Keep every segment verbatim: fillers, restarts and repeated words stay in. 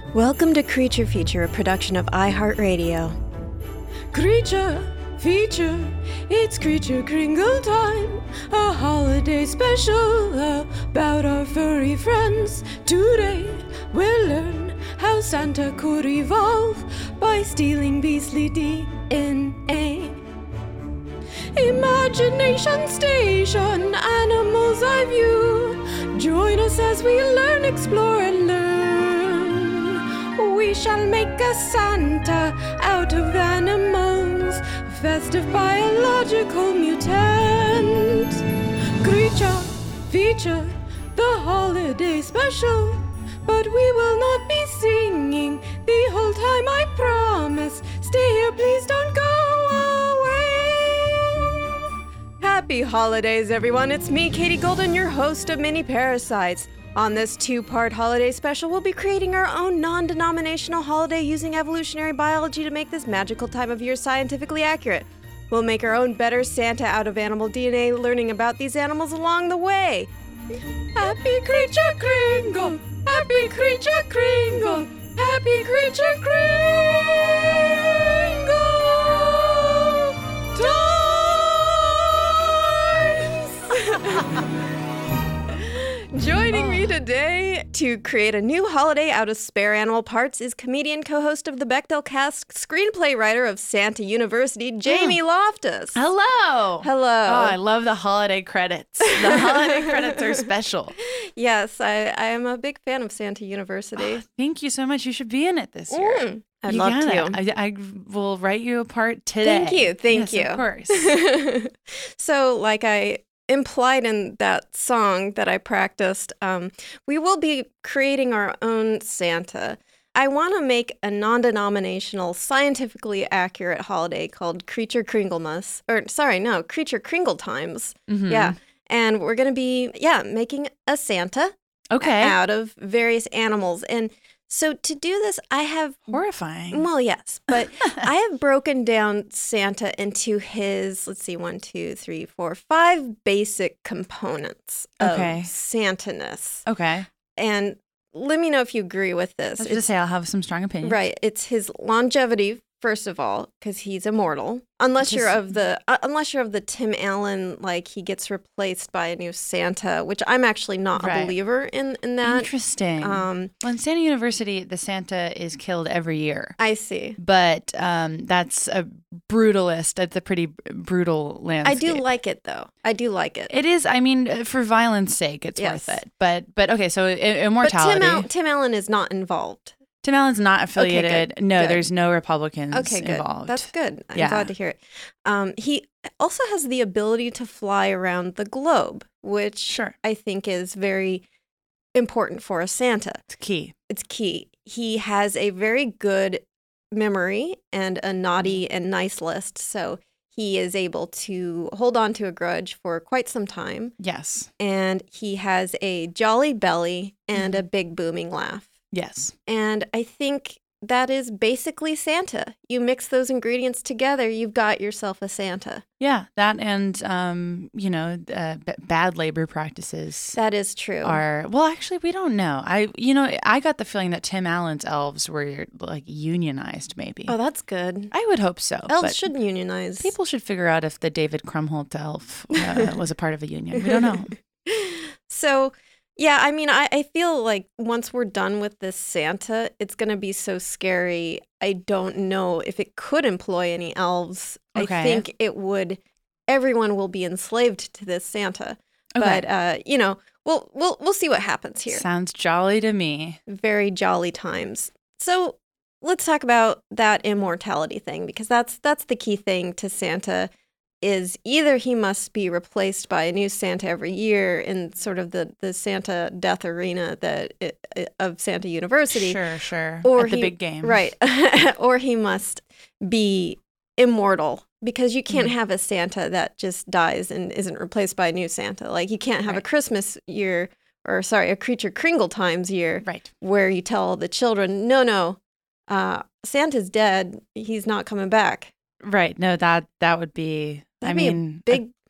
Welcome to Creature Feature, a production of iHeartRadio. Creature Feature, it's Creature Kringle time, a holiday special about our furry friends. Today we'll learn how Santa could evolve by stealing beastly D N A. Imagination Station, animals I view. Join us as we learn, explore, and learn. We shall make a Santa out of animals, a festive biological mutant. Creature Feature, the holiday special. But we will not be singing the whole time, I promise. Stay here, please don't go away. Happy holidays, everyone. It's me, Katie Golden, your host of Mini Parasites. On this two-part holiday special, we'll be creating our own non-denominational holiday using evolutionary biology to make this magical time of year scientifically accurate. We'll make our own better Santa out of animal D N A, learning about these animals along the way. Happy Creature Kringle! Happy Creature Kringle! Happy Creature Kringle! Times! Joining me today to create a new holiday out of spare animal parts is comedian, co-host of the Bechdel Cast, screenplay writer of Santa University, Jamie Loftus. Hello. Hello. Oh, I love the holiday credits. The holiday credits are special. Yes, I, I am a big fan of Santa University. Oh, thank you so much. You should be in it this year. Mm, I'd you love gotta. to. I, I will write you a part today. Thank you. Thank yes, you. Of course. So, like I implied in that song that I practiced, um, we will be creating our own Santa. I want to make a non-denominational, scientifically accurate holiday called Creature Kringlemas. Or, sorry, no, Creature Kringle Times. Mm-hmm. Yeah. And we're going to be, yeah, making a Santa Okay. out of various animals. And so to do this, I have... Horrifying. Well, yes, but I have broken down Santa into his, let's see, one, two, three, four, five basic components of Okay. Santa-ness. Okay. And let me know if you agree with this. Let's It's- just say I'll have some strong opinions. Right. It's his longevity, first of all, because he's immortal. Unless you're Just- of the uh, unless you're of the Tim Allen, like he gets replaced by a new Santa, which I'm actually not Right. a believer in in that. Interesting. Um, well, in Santa University, the Santa is killed every year. I see. But um, that's a brutalist. That's a pretty brutal I landscape. do like it though. I do like it. It is. I mean, for violence sake, it's Yes. worth it. But but okay. So i- But immortality. Tim, Al- Tim Allen is not involved. Tim Allen's not affiliated. good, no, good. there's no Republicans Okay, good. involved. That's good. I'm Yeah. glad to hear it. Um, he also has the ability to fly around the globe, which Sure. I think is very important for a Santa. It's key. It's key. He has a very good memory and a naughty and nice list, so he is able to hold on to a grudge for quite some time. Yes. And he has a jolly belly and Mm-hmm. a big booming laugh. Yes. And I think that is basically Santa. You mix those ingredients together, you've got yourself a Santa. Yeah. That and um, you know, uh, b- bad labor practices That is true. are. Well, actually, we don't know. I, you know, I got the feeling that Tim Allen's elves were like unionized. Maybe. Oh, that's good. I would hope so. Elves but should unionize. People should figure out if the David Krumholtz elf uh, was a part of a union. We don't know. So, yeah, I mean, I, I feel like once we're done with this Santa, it's going to be so scary. I don't know if it could employ any elves. Okay. I think it would, everyone will be enslaved to this Santa. Okay. But, uh, you know, we'll, we'll, we'll see what happens here. Sounds jolly to me. Very jolly times. So let's talk about that immortality thing, because that's that's the key thing to Santa. Is either he must be replaced by a new Santa every year in sort of the, the Santa death arena that it, of Santa University. Sure, sure. Or At the he- big game. Right. Or he must be immortal, because you can't Mhm. have a Santa that just dies and isn't replaced by a new Santa. Like you can't have a Right. Christmas year, or sorry, a Creature Kringle Times year Right. where you tell the children, no, no, uh, Santa's dead. He's not coming back. Right. No, that that would be. That'd I be a mean, big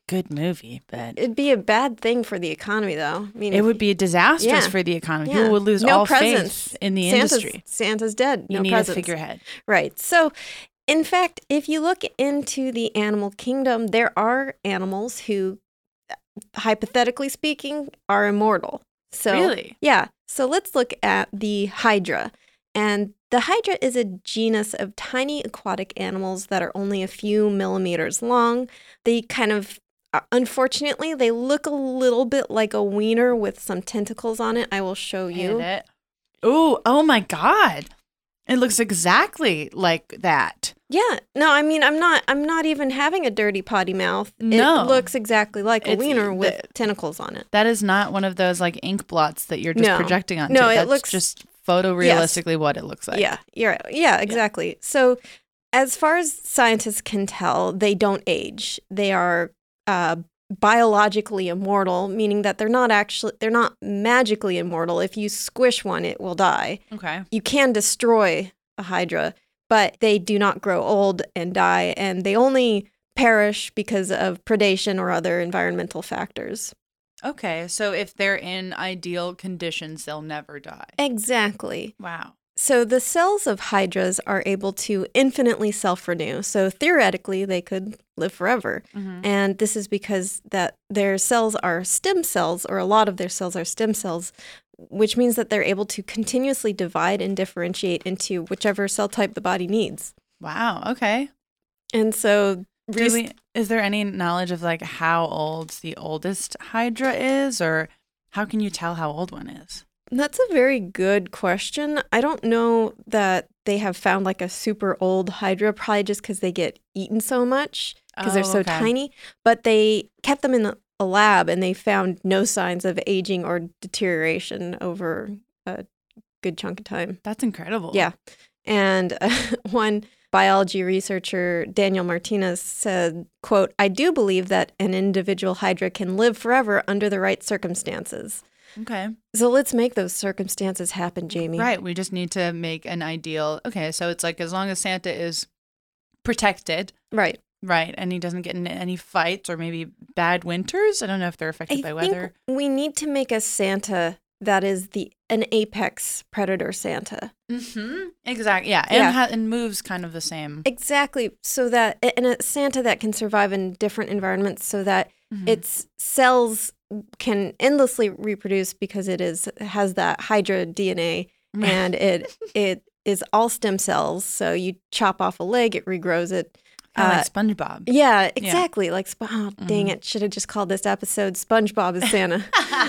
good movie, but It'd be a bad thing for the economy, though. I mean, it would be disastrous yeah. for the economy. Yeah. People would lose no all presents. faith in the Santa's, industry. Santa's dead. You no need presents. a figurehead. Right. So, in fact, if you look into the animal kingdom, there are animals who, hypothetically speaking, are immortal. So, Really? Yeah. So let's look at the hydra. And the hydra is a genus of tiny aquatic animals that are only a few millimeters long. They kind of, uh, unfortunately, they look a little bit like a wiener with some tentacles on it. I will show you. Hit it. Ooh, oh my God. It looks exactly like that. Yeah. No, I mean, I'm not I'm not even having a dirty potty mouth. No. It looks exactly like a It's- wiener with the- tentacles on it. That is not one of those like ink blots that you're just No. projecting onto. No, it That's looks- just photorealistically what it looks like. Yeah, you're right. Yeah, exactly. So, as far as scientists can tell, they don't age. They are uh, biologically immortal, meaning that they're not actually they're not magically immortal. If you squish one, it will die. Okay. You can destroy a hydra, but they do not grow old and die, and they only perish because of predation or other environmental factors. Okay. So if they're in ideal conditions, they'll never die. Exactly. Wow. So the cells of hydras are able to infinitely self-renew. So theoretically, they could live forever. Mm-hmm. And this is because that their cells are stem cells, or a lot of their cells are stem cells, which means that they're able to continuously divide and differentiate into whichever cell type the body needs. Wow. Okay. And so Do we, is there any knowledge of like how old the oldest hydra is, or how can you tell how old one is? That's a very good question. I don't know that they have found like a super old hydra, probably just because they get eaten so much because Oh, they're so okay. tiny. But they kept them in a lab and they found no signs of aging or deterioration over a good chunk of time. That's incredible. Yeah. And uh, one biology researcher, Daniel Martinez, said, quote, "I do believe that an individual hydra can live forever under the right circumstances." Okay. So let's make those circumstances happen, Jamie. Right. We just need to make an ideal. Okay. So it's like as long as Santa is protected, Right. right, and he doesn't get in any fights or maybe bad winters. I don't know if they're affected I by think weather. we need to make a Santa that is the an apex predator Santa. Mm-hmm. Exactly. Yeah. And, Yeah. Ha- and moves kind of the same. Exactly. So that, and a Santa that can survive in different environments so that Mhm. its cells can endlessly reproduce because it is has that Hydra D N A and it it is all stem cells. So you chop off a leg, it regrows it. Kind of Uh, like SpongeBob. Yeah, exactly. Like, sp- oh, dang it. Should have just called this episode SpongeBob is Santa.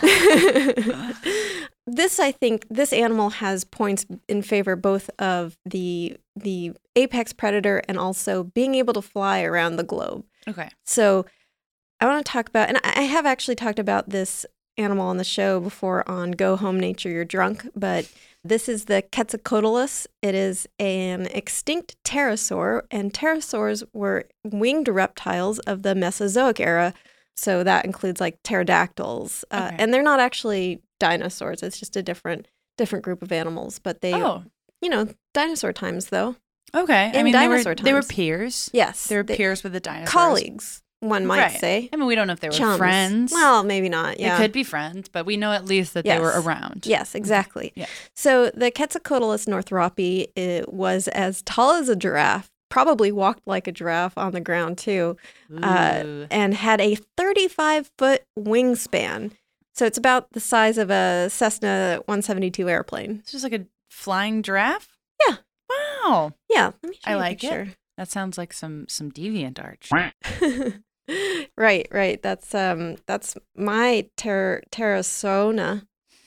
This, I think, this animal has points in favor both of the the apex predator and also being able to fly around the globe. Okay. So I want to talk about, and I have actually talked about this animal on the show before on Go Home Nature, You're Drunk, but this is the Quetzalcoatlus. It is an extinct pterosaur, and pterosaurs were winged reptiles of the Mesozoic era. So that includes like pterodactyls. Uh, Okay. And they're not actually dinosaurs. It's just a different different group of animals. But they, Oh, you know, dinosaur times though. okay. I In mean, they were, dinosaur they were times. peers. Yes. They were they- peers with the dinosaurs. Colleagues, one might Right. say. I mean, we don't know if they were Chums. friends. Well, maybe not. Yeah. They could be friends, but we know at least that they were Yes. around. Yes, exactly. Yeah. So the Quetzalcoatlus northropi, it was as tall as a giraffe, probably walked like a giraffe on the ground too, uh, Ooh. and had a thirty-five foot wingspan. So it's about the size of a Cessna one seventy-two airplane. It's just like a flying giraffe? Yeah. Wow. Yeah, let me show I you a like it. picture. That sounds like some some deviant art. Right, right. That's um, that's my ter- Terrasona.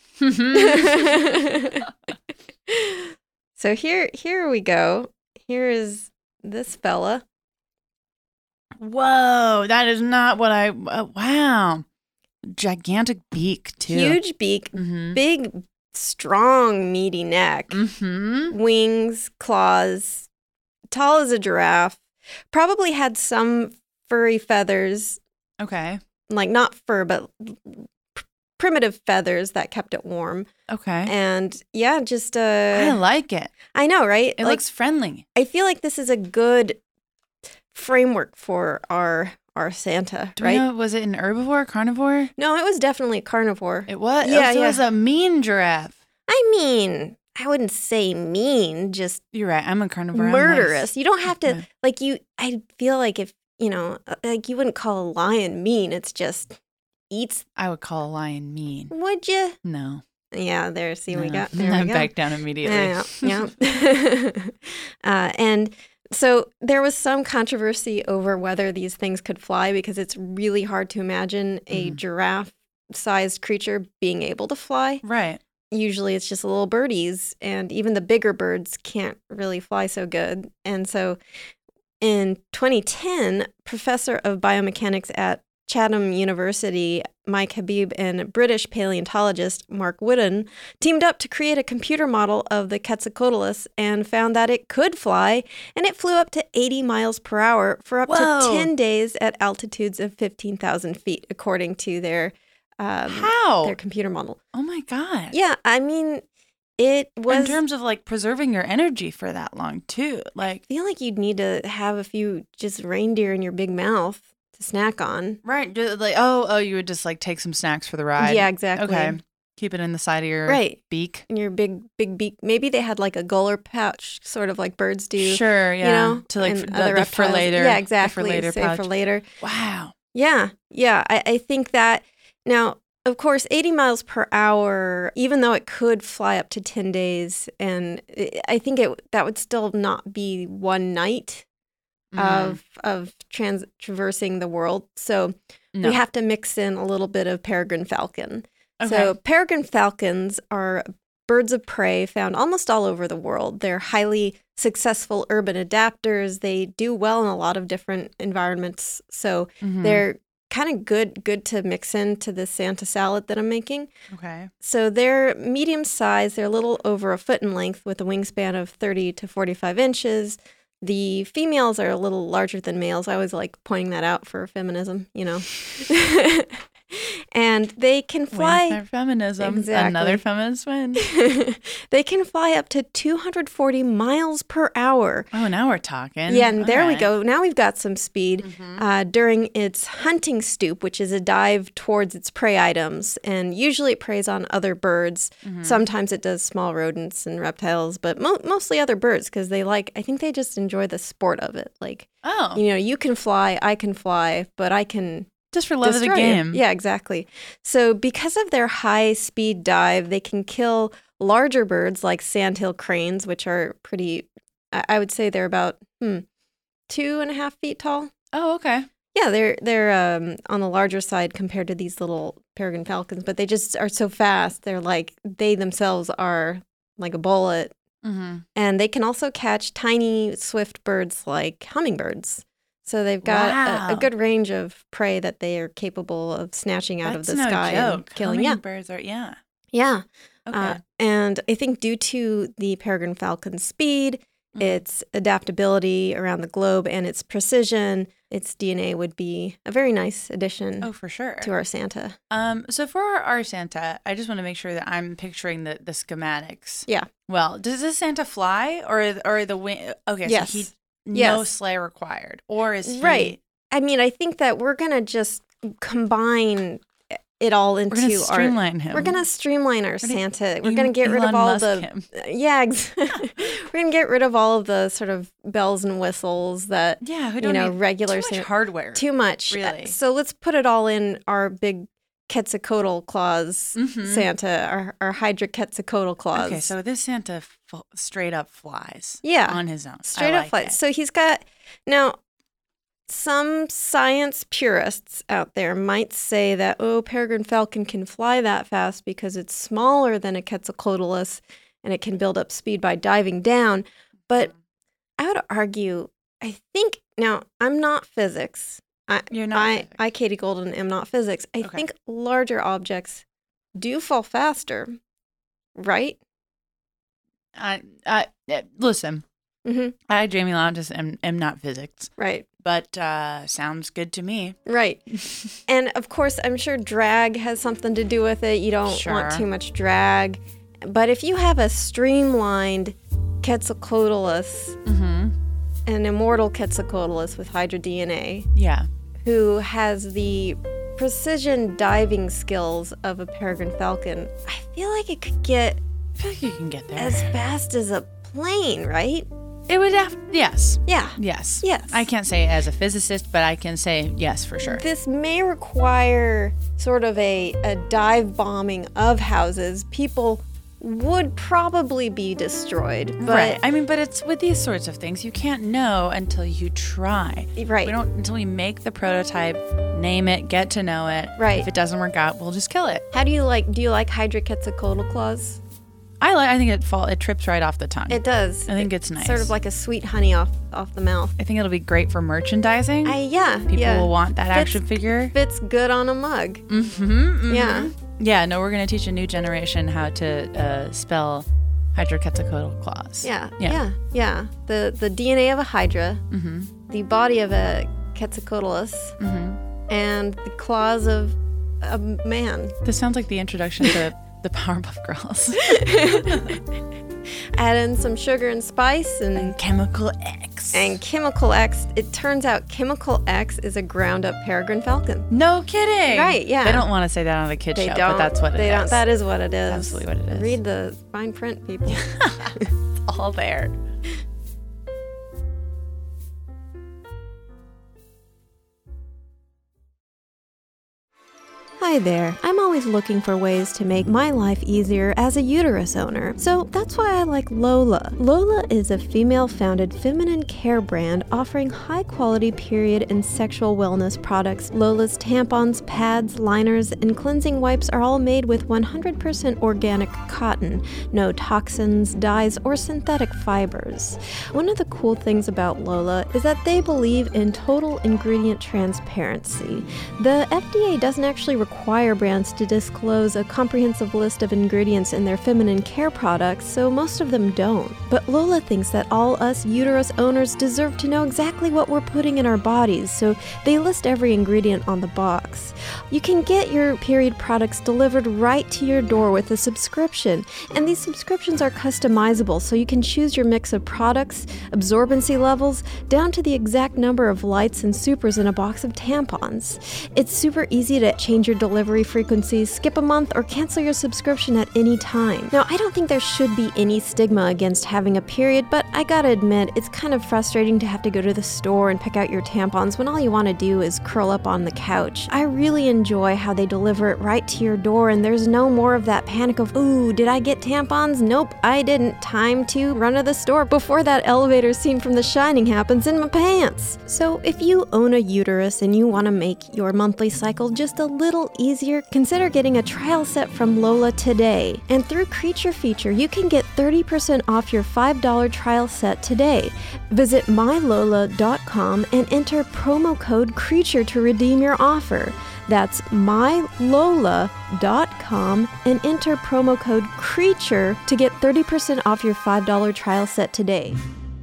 So here, here we go. Here is this fella. Whoa, that is not what I. Uh, wow, gigantic beak too. Huge beak, Mm-hmm. big, strong, meaty neck, Mm-hmm. wings, claws, tall as a giraffe. Probably had some furry feathers, Okay. like not fur, but pr- primitive feathers that kept it warm. Okay. And yeah, just I uh, like it. I know, right? It like, looks friendly. I feel like this is a good framework for our our Santa, Do right? we know, was it an herbivore or carnivore? No, it was definitely a carnivore. It was? Yeah, oh, so yeah. It was a mean giraffe. I mean, I wouldn't say mean, just You're right. I'm a carnivore. I'm murderous. nice. You don't have to, Yeah. like, you, I feel like if, you know, like you wouldn't call a lion mean. It's just eats. I would call a lion mean. Would you? No. Yeah, there, see, we No. got, there I we go. back down immediately. Yeah, yeah. yeah. uh, and so there was some controversy over whether these things could fly because it's really hard to imagine a Mhm. giraffe-sized creature being able to fly. Right. Usually it's just little birdies, and even the bigger birds can't really fly so good. And so in twenty ten, professor of biomechanics at Chatham University, Mike Habib, and British paleontologist Mark Wooden teamed up to create a computer model of the Quetzalcoatlus and found that it could fly, and it flew up to eighty miles per hour for up Whoa. to ten days at altitudes of fifteen thousand feet, according to their um, How? their computer model. Oh my God. Yeah, I mean, it was. In terms of like preserving your energy for that long too. Like, I feel like you'd need to have a few just reindeer in your big mouth to snack on. right. just Like, oh, oh, you would just like take some snacks for the ride. Yeah, exactly. Okay. Keep it in the side of your Right. beak. In your big, big beak. Maybe they had like a gular pouch, sort of like birds do. Sure. Yeah. You know, to like and for, other the, the for reptiles. later. Yeah, the exactly. for later Save pouch. for later. Wow. Yeah, yeah. I, I think that now, of course, eighty miles per hour, even though it could fly up to ten days, and it, I think it that would still not be one night Mhm. of of trans traversing the world. So No. we have to mix in a little bit of peregrine falcon. Okay. So peregrine falcons are birds of prey found almost all over the world. They're highly successful urban adapters. They do well in a lot of different environments. So Mhm. they're kind of good good to mix into the Santa salad that I'm making. Okay. So they're medium size. They're a little over a foot in length with a wingspan of thirty to forty-five inches. The females are a little larger than males. I always like pointing that out for feminism, you know. And they can fly. Winter feminism. Exactly. Another feminist win. They can fly up to two hundred forty miles per hour. Oh, now we're talking. Yeah, and All there we right. go. Now we've got some speed Mhm. uh, during its hunting stoop, which is a dive towards its prey items. And usually it preys on other birds. Mhm. Sometimes it does small rodents and reptiles, but mo- mostly other birds because they like, I think they just enjoy the sport of it. Like, Oh, you know, you can fly, I can fly, but I can just for love of the destroy you. game. Yeah, exactly. So because of their high speed dive, they can kill larger birds like sandhill cranes, which are pretty, I I would say they're about hmm, two and a half feet tall. Oh, okay. Yeah, they're they're um, on the larger side compared to these little peregrine falcons, but they just are so fast. They're like, they themselves are like a bullet. Mm-hmm. And they can also catch tiny, swift birds like hummingbirds. So they've got a, a Wow. good range of prey that they are capable of snatching out That's of the no sky joke. and killing. Yeah, Hummingbirds are, yeah. yeah. Okay. Uh, and I think due to the peregrine falcon's speed, Mhm. its adaptability around the globe, and its precision, its D N A would be a very nice addition oh, for sure. to our Santa. Um, so for our, our Santa, I just want to make sure that I'm picturing the, the schematics. Yeah. Well, does this Santa fly or or the wing? Okay, Yes. so he no Yes. sleigh required, or is he Right. I mean, I think that we're going to just combine it all into We're gonna our. streamline him. We're going to streamline our gonna Santa. We're Elon- going to get rid of Elon all Musk the. him. Yeah, ex- we're going to get rid of all of the sort of bells and whistles that, Yeah, who you don't know, need regular too much Santa. hardware. Too much. Uh, Really. So let's put it all in our big Quetzalcoatl claws Mhm. Santa, our, our Hydra Quetzalcoatl claws. Okay, so this Santa f- straight up flies. Yeah. on his own. Straight I up like flight. it. So he's got now. Some science purists out there might say that oh, peregrine falcon can fly that fast because it's smaller than a Quetzalcoatlus and it can build up speed by diving down. But I would argue, I think now I'm not physics. I, You're not I, physics. I, Katie Golden, am not physics. I Okay. think larger objects do fall faster, right? I, I, uh, listen, Mm-hmm. I, Jamie Lounges, am, am not physics, Right. but uh, sounds good to me. Right. And of course, I'm sure drag has something to do with it. You don't Sure. want too much drag. But if you have a streamlined Quetzalcoatlus, Mm-hmm. an immortal Quetzalcoatlus with Hydra D N A, Yeah. who has the precision diving skills of a peregrine falcon, I feel like it could get I feel like you can get there. as fast as a plane, right? It would have, yes. Yeah. Yes. Yes. I can't say as a physicist, but I can say yes for sure. This may require sort of a, a dive bombing of houses. People would probably be destroyed. But right. I mean, but it's with these sorts of things, you can't know until you try. Right. We don't until we make the prototype, name it, get to know it. Right. If it doesn't work out, we'll just kill it. How do you like, do you like Hydroquetzalcoatl claws? I like. I think it fall. It trips right off the tongue. It does. I think it's nice. Sort of like a sweet honey off, off the mouth. I think it'll be great for merchandising. I, yeah. People yeah. will want that Fits- action figure. Fits good on a mug. Mm-hmm, mm-hmm. Yeah. Yeah, no, we're going to teach a new generation how to uh, spell Hydroquetzalcoatl claws. Yeah, Yeah. yeah, yeah. The the D N A of a hydra, Mm-hmm. the body of a Quetzalcoatlus, Mm-hmm. and the claws of a man. This sounds like the introduction to the Powerpuff Girls. Add in some sugar and spice and Chemical X. and Chemical X. It turns out Chemical X is a ground up peregrine falcon. No kidding. Right, yeah. They don't want to say that on a kid They show, don't. but that's what it they is. Don't, that is what it is. Absolutely what it is. Read the fine print, people. It's all there. Hi there. I'm always looking for ways to make my life easier as a uterus owner. So that's why I like Lola. Lola is a female-founded feminine care brand offering high-quality period and sexual wellness products. Lola's tampons, pads, liners, and cleansing wipes are all made with one hundred percent organic cotton. No toxins, dyes, or synthetic fibers. One of the cool things about Lola is that they believe in total ingredient transparency. The F D A doesn't actually require brands to disclose a comprehensive list of ingredients in their feminine care products, so most of them don't. But Lola thinks that all us uterus owners deserve to know exactly what we're putting in our bodies, so they list every ingredient on the box. You can get your period products delivered right to your door with a subscription, and these subscriptions are customizable, so you can choose your mix of products, absorbency levels, down to the exact number of lights and supers in a box of tampons. It's super easy to change your delivery frequency, skip a month, or cancel your subscription at any time. Now, I don't think there should be any stigma against having a period, but I gotta admit, it's kind of frustrating to have to go to the store and pick out your tampons when all you want to do is curl up on the couch. I really enjoy how they deliver it right to your door, and there's no more of that panic of, ooh, did I get tampons? Nope, I didn't. Time to run to the store before that elevator scene from The Shining happens in my pants. So if you own a uterus and you want to make your monthly cycle just a little easier, consider getting a trial set from Lola today. And through Creature Feature, you can get thirty percent off your five dollar trial set today. Visit my lola dot com and enter promo code CREATURE to redeem your offer. That's my lola dot com and enter promo code CREATURE to get thirty percent off your five dollar trial set today.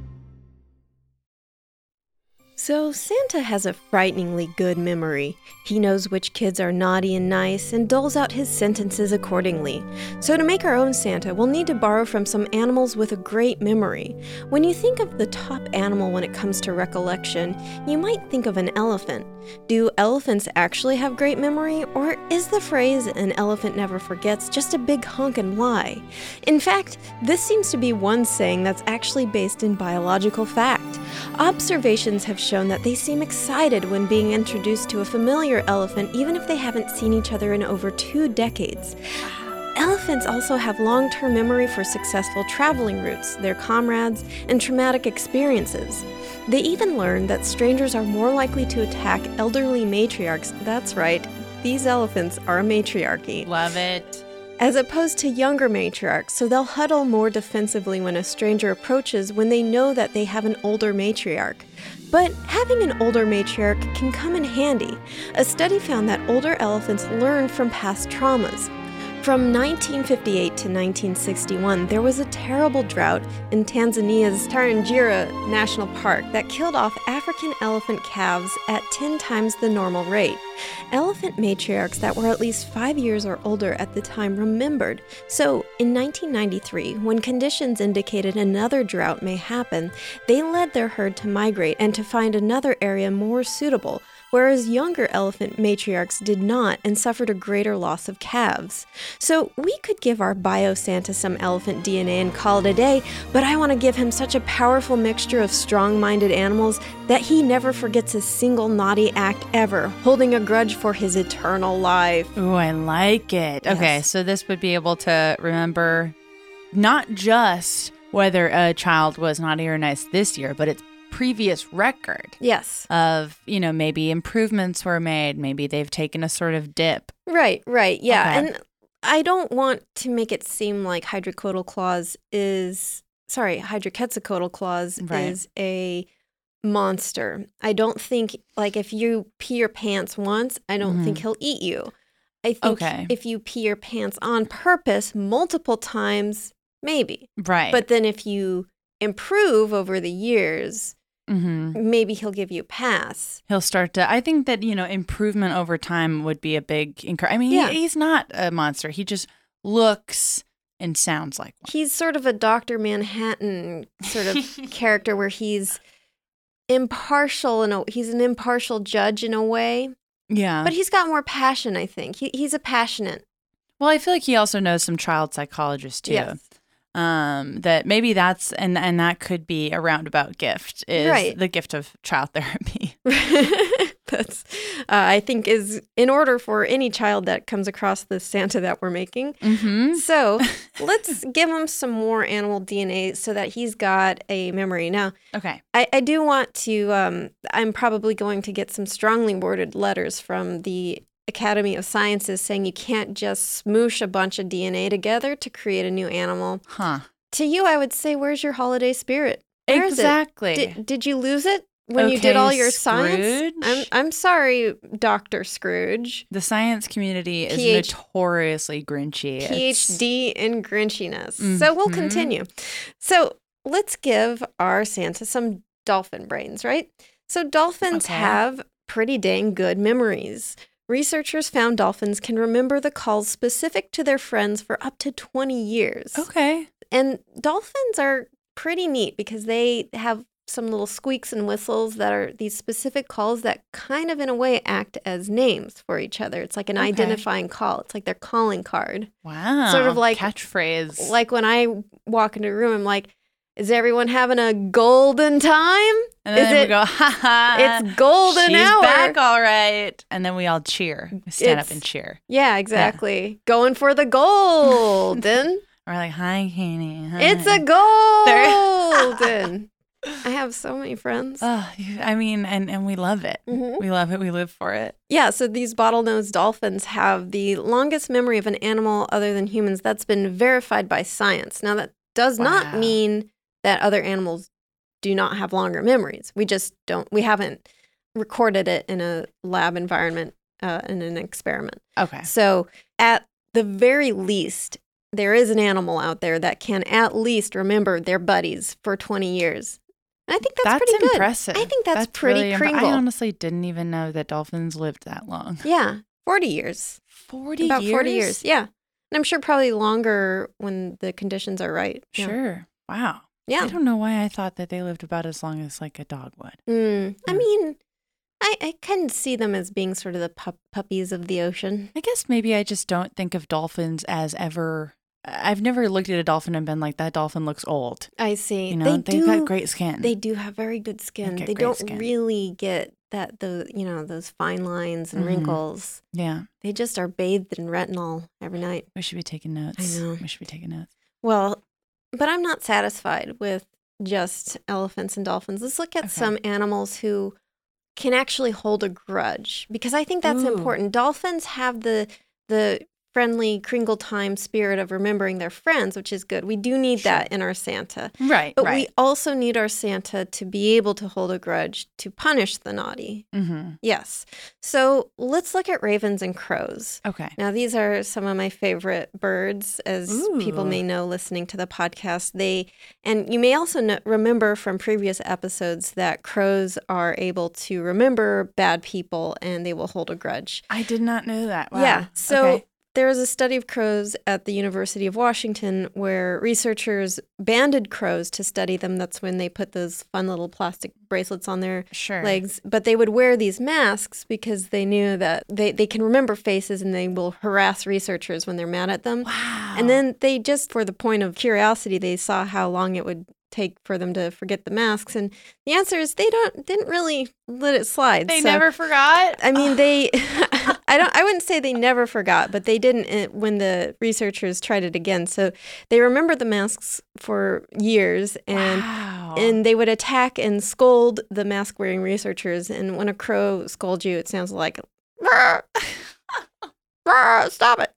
So Santa has a frighteningly good memory. He knows which kids are naughty and nice and doles out his sentences accordingly. So to make our own Santa, we'll need to borrow from some animals with a great memory. When you think of the top animal when it comes to recollection, you might think of an elephant. Do elephants actually have great memory, or is the phrase "an elephant never forgets" just a big honkin' lie? In fact, this seems to be one saying that's actually based in biological fact. Observations have shown that they seem excited when being introduced to a familiar elephant, even if they haven't seen each other in over two decades. Elephants also have long-term memory for successful traveling routes, their comrades, and traumatic experiences. They even learn that strangers are more likely to attack elderly matriarchs. That's right, these elephants are a matriarchy. Love it. As opposed to younger matriarchs, so they'll huddle more defensively when a stranger approaches when they know that they have an older matriarch. But having an older matriarch can come in handy. A study found that older elephants learn from past traumas. From nineteen fifty-eight to nineteen sixty-one, there was a terrible drought in Tanzania's Tarangire National Park that killed off African elephant calves at ten times the normal rate. Elephant matriarchs that were at least five years or older at the time remembered. So, in nineteen ninety-three, when conditions indicated another drought may happen, they led their herd to migrate and to find another area more suitable. whereas younger elephant matriarchs did not and suffered a greater loss of calves. So we could give our Bio-Santa some elephant D N A and call it a day, but I want to give him such a powerful mixture of strong-minded animals that he never forgets a single naughty act ever, holding a grudge for his eternal life. Ooh, I like it. Yes. Okay, so this would be able to remember not just whether a child was naughty or nice this year, but its previous record. Yes. Of, you know, maybe improvements were made. Maybe they've taken a sort of dip. Right, right. Yeah. Okay. And I don't want to make it seem like hydrocodal clause is, sorry, hydroquetzalcoatl clause Right. is a monster. I don't think, like, if you pee your pants once, I don't Mhm. think he'll eat you. I think Okay. if you pee your pants on purpose multiple times, maybe. Right. But then if you improve over the years, mm-hmm. maybe he'll give you a pass. He'll start to, I think that, you know, improvement over time would be a big encouragement. I mean, Yeah. he, he's not a monster. He just looks and sounds like one. He's sort of a Doctor Manhattan sort of character where he's impartial and he's an impartial judge in a way, Yeah. but he's got more passion, I think. He, he's a passionate. Well, I feel like he also knows some child psychologists too. Yes. Um, that maybe that's, and, and that could be a roundabout gift is Right. the gift of child therapy. That's, uh, I think, is in order for any child that comes across the Santa that we're making. Mm-hmm. So let's give him some more animal D N A so that he's got a memory. Now, Okay. I, I do want to, um, I'm probably going to get some strongly worded letters from the Academy of Sciences saying you can't just smoosh a bunch of D N A together to create a new animal. Huh. To you, I would say, where's your holiday spirit? Where is it? Exactly. Did, did you lose it when you did Okay, all your science? Scrooge. I'm, I'm sorry, Doctor Scrooge. The science community is PH notoriously grinchy. It's- PhD in grinchiness. So we'll Mhm. continue. So let's give our Santa some dolphin brains, right? So dolphins Okay. have pretty dang good memories. Researchers found dolphins can remember the calls specific to their friends for up to twenty years. Okay. And dolphins are pretty neat because they have some little squeaks and whistles that are these specific calls that kind of in a way act as names for each other. It's like an Okay. identifying call. It's like their calling card. Wow. Sort of like- catchphrase. Like when I walk into a room, I'm like, is everyone having a golden time? and then is we it- go, ha ha. It's golden She's hour. back, all right. And then we all cheer. We stand It's- up and cheer. Yeah, exactly. Going for the golden. We're like, hi, Katie. Hi. It's a golden. I have so many friends. Oh, you- I mean, and, and we love it. Mhm. We love it. We live for it. Yeah, so these bottlenose dolphins have the longest memory of an animal other than humans. That's been verified by science. Now, that does not Wow. mean that other animals do not have longer memories. We just don't, we haven't recorded it in a lab environment uh, in an experiment. Okay. So, at the very least, there is an animal out there that can at least remember their buddies for twenty years. And I think that's, That's pretty good. impressive. I think that's, pretty really impre- Kringle. I honestly didn't even know that dolphins lived that long. Yeah, forty years. forty About years? forty years. Yeah. And I'm sure probably longer when the conditions are right. Yeah. Sure. Wow. Yeah. I don't know why I thought that they lived about as long as like a dog would. Mm, I Yeah. mean, I, I can see them as being sort of the pup- puppies of the ocean. I guess maybe I just don't think of dolphins as ever. I've never looked at a dolphin and been like, that dolphin looks old. I see. You know, they they've do, got great skin. They do have very good skin. get They great don't skin. really get that, the you know, those fine lines and Mhm. wrinkles. Yeah. They just are bathed in retinol every night. We should be taking notes. know. We should be taking notes. Well, but I'm not satisfied with just elephants and dolphins. Let's look at Okay. some animals who can actually hold a grudge, because I think that's Ooh. important. Dolphins have the the friendly Kringle time spirit of remembering their friends, which is good. We do need Sure. that in our Santa. Right. But right. we also need our Santa to be able to hold a grudge to punish the naughty. mm-hmm. Yes. So let's look at ravens and crows. Okay. Now, these are some of my favorite birds, as people Ooh. may know listening to the podcast. They, and you may also know, remember from previous episodes that crows are able to remember bad people and they will hold a grudge. I did not know that. Wow. Yeah. So Okay. there was a study of crows at the University of Washington where researchers banded crows to study them. That's when they put those fun little plastic bracelets on their Sure. legs. But they would wear these masks because they knew that they, they can remember faces and they will harass researchers when they're mad at them. Wow. And then they just, for the point of curiosity, they saw how long it would take for them to forget the masks. And the answer is they don't didn't really let it slide. They So, never forgot? I mean, they, I don't, I wouldn't say they never forgot, but they didn't uh, when the researchers tried it again. So they remembered the masks for years, and Wow. and they would attack and scold the mask wearing researchers. And when a crow scolds you, it sounds like, "Rah! Rah, stop it.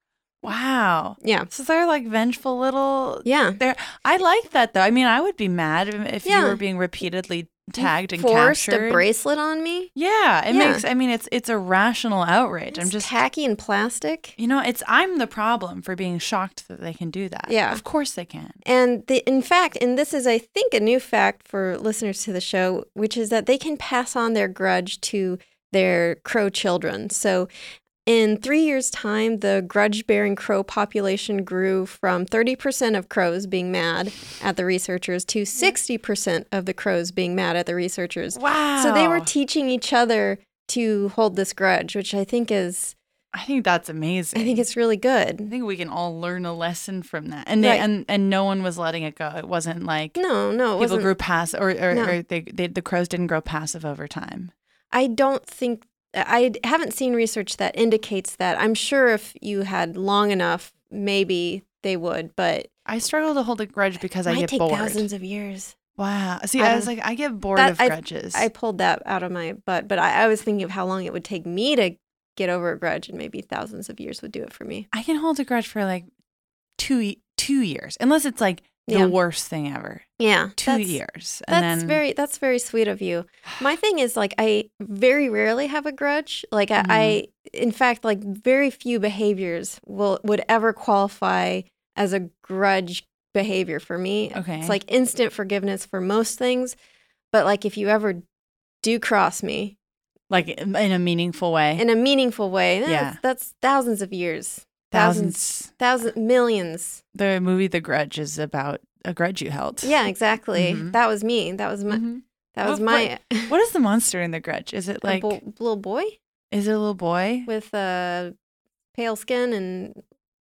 Wow. Yeah. So they're like vengeful little. Yeah. They're. I like that though. I mean, I would be mad if you Yeah. were being repeatedly tagged and Forced captured. a bracelet on me. Yeah, it Yeah. makes. I mean, it's it's a rational outrage. I'm It's just. tacky and plastic. You know, it's I'm the problem for being shocked that they can do that. Yeah. Of course they can. And the, in fact, and this is, I think, a new fact for listeners to the show, which is that they can pass on their grudge to their crow children. So in three years' time, the grudge-bearing crow population grew from thirty percent of crows being mad at the researchers to sixty percent of the crows being mad at the researchers. Wow. So they were teaching each other to hold this grudge, which I think is, I think that's amazing. I think it's really I good. think we can all learn a lesson from that. And they Right. and, and no one was letting it go. It wasn't like No, no, it people wasn't. grew passive or, or, No. or they, they the crows didn't grow passive over time. I don't think, I haven't seen research that indicates that. I'm sure if you had long enough, maybe they would, but I struggle to hold a grudge because it I might get take bored. thousands of years. Wow. See, I I, was don't- like, I get bored That- of I- grudges. I pulled that out of my butt, but I, I was thinking of how long it would take me to get over a grudge, and maybe thousands of years would do it for me. I can hold a grudge for like two ye- two years, unless it's like the Yeah. worst thing ever. Yeah, Two that's, years, and That's then very that's very sweet of you. My thing is like I very rarely have a grudge. Like I, Mhm. I in fact, like very few behaviors will would ever qualify as a grudge behavior for me. Okay. It's like instant forgiveness for most things, but like if you ever do cross me like in a meaningful way. in a meaningful way, that's, Yeah. that's thousands of years, Thousands. thousands, millions. The movie The Grudge is about a grudge you held. Yeah, exactly. Mhm. That was me. That was my. Mhm. That was What- my. What is the monster in The Grudge? Is it a like bo- little boy is it a little boy? with uh, pale skin, and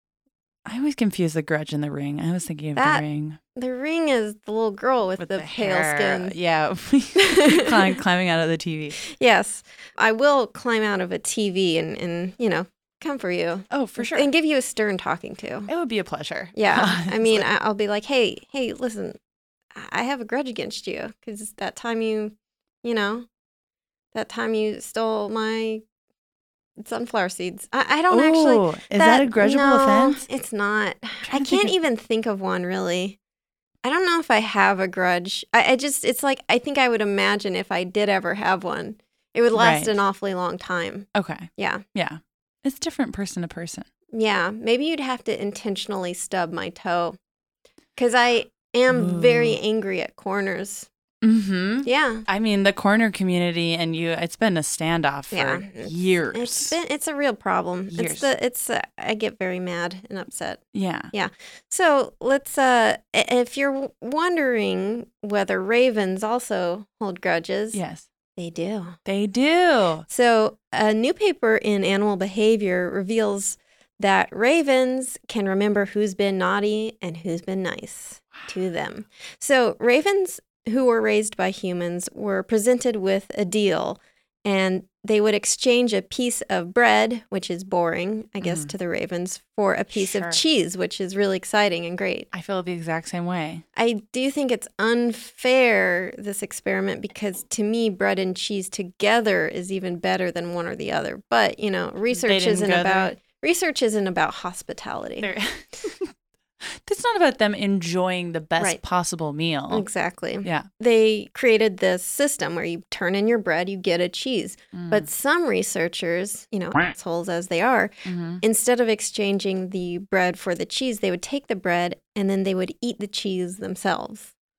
I always confuse The Grudge and The Ring. I was thinking of That- The Ring the ring is the little girl with, the, pale hair. skin. Yeah, Climb- climbing out of the T V. Yes, I will climb out of a T V and, and you know come for you Oh, for sure. and give you a stern talking to. It would be a pleasure. Yeah, I mean, Honestly. I- I'll be like, hey, hey, listen, I have a grudge against you because that time you, you know, that time you stole my sunflower seeds. I, I don't actually. Ooh, is that, a grudgeable no, offense? It's not. I trying to think can't of- even think of one really. I don't know if I have a grudge. I, I just, it's like, I think I would imagine if I did ever have one, it would last Right. an awfully long time. Okay. Yeah. Yeah. It's different person to person. Yeah. Maybe you'd have to intentionally stub my toe because I am very Ooh. angry at corners. Mm-hmm. Yeah. I mean, the corner community and you, it's been a standoff for Yeah, it's- years. It's been, it's a real problem. Years. It's the, it's, uh, I get very mad and upset. yeah. So let's, uh, i- if you're wondering whether ravens also hold grudges, Yes. they do. They do. So a new paper in Animal Behavior reveals that ravens can remember who's been naughty and who's been nice to them. So ravens who were raised by humans were presented with a deal, and they would exchange a piece of bread, which is boring, I guess, Mhm. to the ravens, for a piece Sure. of cheese, which is really exciting and great. I feel the exact same way. I do think it's unfair, this experiment, because to me, bread and cheese together is even better than one or the other. But, you know, research didn't isn't go there? about research isn't about hospitality. They're It's not about them enjoying the best Right. possible meal. Exactly. Yeah. They created this system where you turn in your bread, you get a cheese. Mm. But some researchers, you know, assholes as they are, Mhm. instead of exchanging the bread for the cheese, they would take the bread and then they would eat the cheese themselves.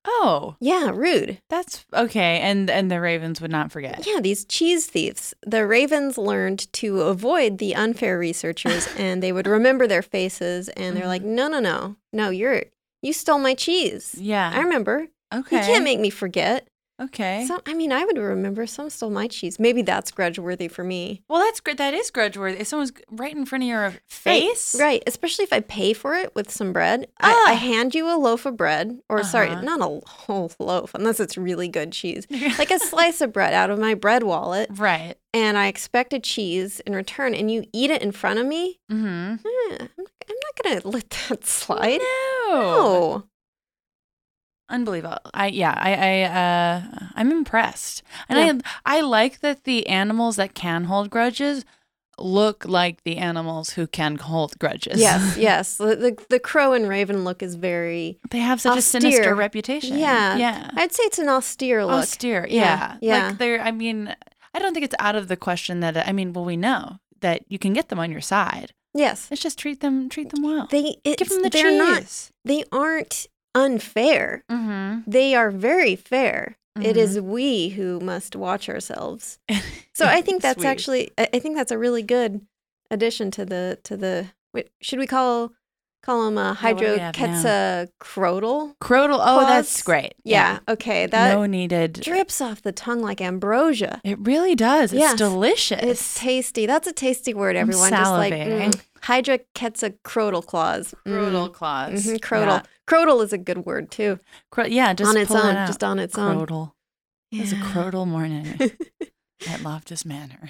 Oh, Yeah, rude. that's okay. And and the ravens would not forget. Yeah, these cheese thieves. The ravens learned to avoid the unfair researchers, and they would remember their faces, and they're like, no, no, no. No, you're you stole my cheese. Yeah. I remember. Okay. You can't make me forget. Okay. So, I mean, I would remember. Someone stole my cheese. Maybe that's grudge-worthy for me. Well, that's good. That is grudge-worthy. If someone's right in front of your face. Right, right. Especially if I pay for it with some bread. I, Ah. I hand you a loaf of bread, or sorry, Uh-huh. not a whole loaf, unless it's really good cheese. Like a slice of bread out of my bread wallet, Right. and I expect a cheese in return, and you eat it in front of me. Mm-hmm. Eh, I'm, I'm not going to let that slide. No. No. Unbelievable. I yeah, I I uh I'm impressed. And Yeah. I I like that the animals that can hold grudges look like the animals who can hold grudges. Yes, yes. The, the the crow and raven look is very They have such Austere. a sinister reputation. Yeah. Yeah. I'd say it's an austere look. Austere. Yeah, Yeah. yeah. Like they're I mean, I don't think it's out of the question that I mean, well we know that you can get them on your side. Yes. Let's just treat them treat them well. They it's, Give them the they're not cheese. they aren't unfair. Mm-hmm. They are very fair. It is we who must watch ourselves. So I think that's Sweet. actually I I think that's a really good addition to the to the wait, should we call call them a Yeah, what do we have hydroquetzalcoatl? Crotal. Oh, that's Claws? great. Yeah, okay. That no needed. drips off the tongue like ambrosia. It really does. It's Yes. delicious. It's tasty. That's a tasty word, I'm everyone. Just like salivating. mm, hydroquetzalcoatl claws. Crotal Mm. claws. Mhm, Crotal. Crotal is a good word too. Cro- yeah, just on its pull it own. out. Just on its own. Crotal. It was a Yeah. crotal morning at Loftus Manor.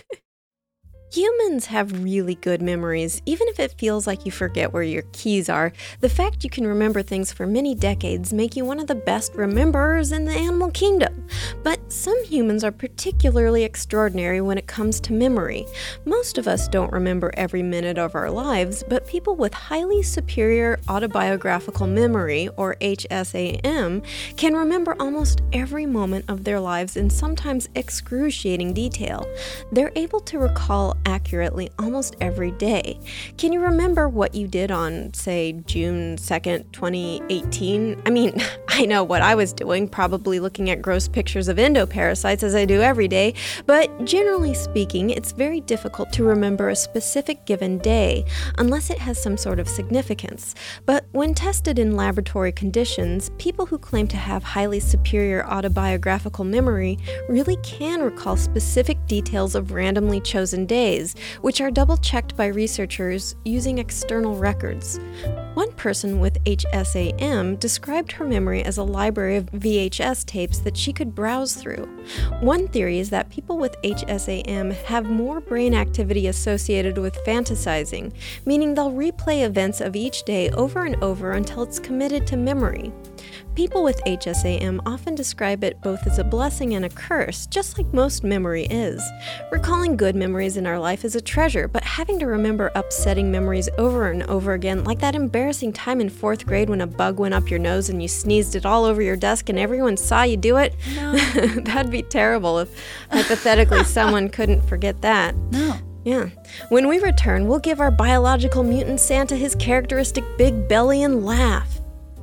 Humans have really good memories, even if it feels like you forget where your keys are. The fact you can remember things for many decades make you one of the best rememberers in the animal kingdom. But some humans are particularly extraordinary when it comes to memory. Most of us don't remember every minute of our lives, but people with highly superior autobiographical memory, or H S A M, can remember almost every moment of their lives in sometimes excruciating detail. They're able to recall accurately almost every day. Can you remember what you did on, say, June second, twenty eighteen? I mean, I know what I was doing, probably looking at gross pictures of endoparasites as I do every day, but generally speaking, it's very difficult to remember a specific given day unless it has some sort of significance. But when tested in laboratory conditions, people who claim to have highly superior autobiographical memory really can recall specific details of randomly chosen days, which are double-checked by researchers using external records. One person with H S A M described her memory as a library of V H S tapes that she could browse through. One theory is that people with H S A M have more brain activity associated with fantasizing, meaning they'll replay events of each day over and over until it's committed to memory. People with H S A M often describe it both as a blessing and a curse, just like most memory is. Recalling good memories in our life is a treasure, but having to remember upsetting memories over and over again, like that embarrassing time in fourth grade when a bug went up your nose and you sneezed it all over your desk and everyone saw you do it, No. that'd be terrible if hypothetically someone couldn't forget that. No. Yeah. When we return, we'll give our biological mutant Santa his characteristic big belly and laugh.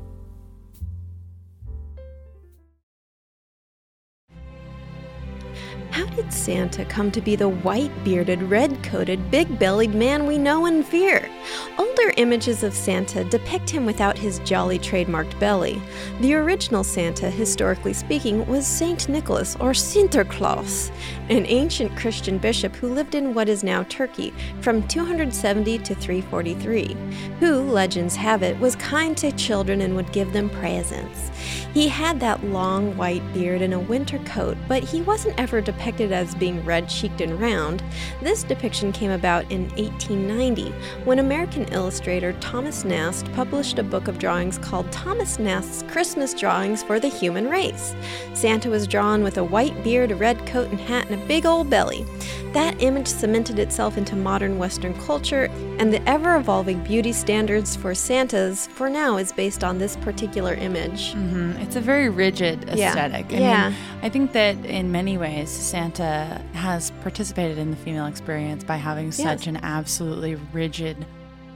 How did Santa come to be the white-bearded, red-coated, big-bellied man we know and fear? Older images of Santa depict him without his jolly trademarked belly. The original Santa, historically speaking, was Saint Nicholas, or Sinterklaas, an ancient Christian bishop who lived in what is now Turkey from two hundred seventy to three forty-three, who, legends have it, was kind to children and would give them presents. He had that long white beard and a winter coat, but he wasn't ever depicted as being red-cheeked and round. This depiction came about in eighteen ninety, when American illustrator Thomas Nast published a book of drawings called Thomas Nast's Christmas Drawings for the Human Race. Santa was drawn with a white beard, a red coat and hat, and a big old belly. That image cemented itself into modern Western culture, and the ever-evolving beauty standards for Santas, for now, is based on this particular image. hmm It's a very rigid Yeah. aesthetic. I Yeah. mean, I think that in many ways, Santa has participated in the female experience by having such Yes. an absolutely rigid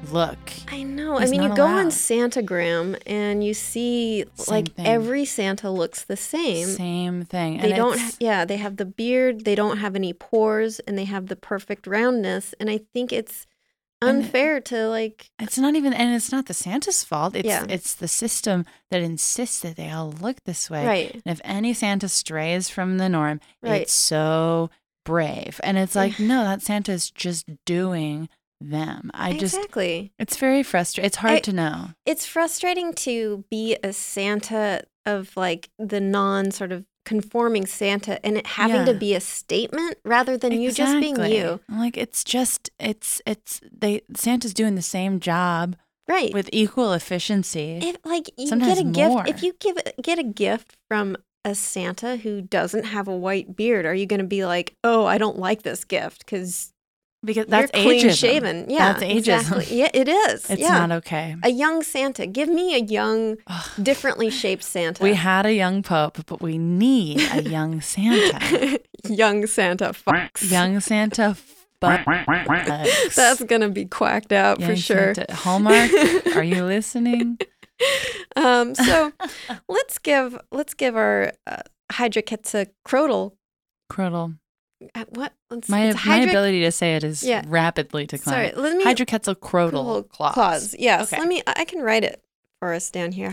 look. I know. He's I mean, not you go on allowed. Santagram and you see Same like thing. every Santa looks the same. Same thing. They and don't, it's- ha- yeah, they have the beard, they don't have any pores, and they have the perfect roundness. And I think it's And it- unfair to like, It's not even, and it's not the Santa's fault. It's Yeah. it's the system that insists that they all look this way. right, And if any Santa strays from the norm, Right. it's so brave. And it's like, no, that Santa's just doing them. I just, exactly. it's very frustrating. It's hard I- to know. It's frustrating to be a Santa of like the non sort of conforming Santa and it having to Yeah. be a statement rather than you just being Exactly. you. I'm like, it's just, it's, it's, they, Santa's doing the same job Right. with equal efficiency. If like you Sometimes get a gift, more. if you give get a gift from a Santa who doesn't have a white beard, are you going to be like, "Oh, I don't like this gift because because that's you're clean ageism. shaven"? Yeah, That's ageism. exactly. Yeah, it is. It's yeah. not okay. A young Santa. Give me a young, Ugh. differently shaped Santa. We had a young pope, but we need a young Santa. young Santa fucks. Young Santa fucks. That's gonna be quacked out for Young sure. Santa. Hallmark, are you listening? Um, so let's give let's give our uh, Hydroquetzalcoatl. Crotal. uh, What? Let's, My it's my hydro- ability to say it is Yeah. rapidly declining. Sorry, let me Hydroquetzalcoatl clause. clause. Yes, Okay. let me. I I can write it for us down here.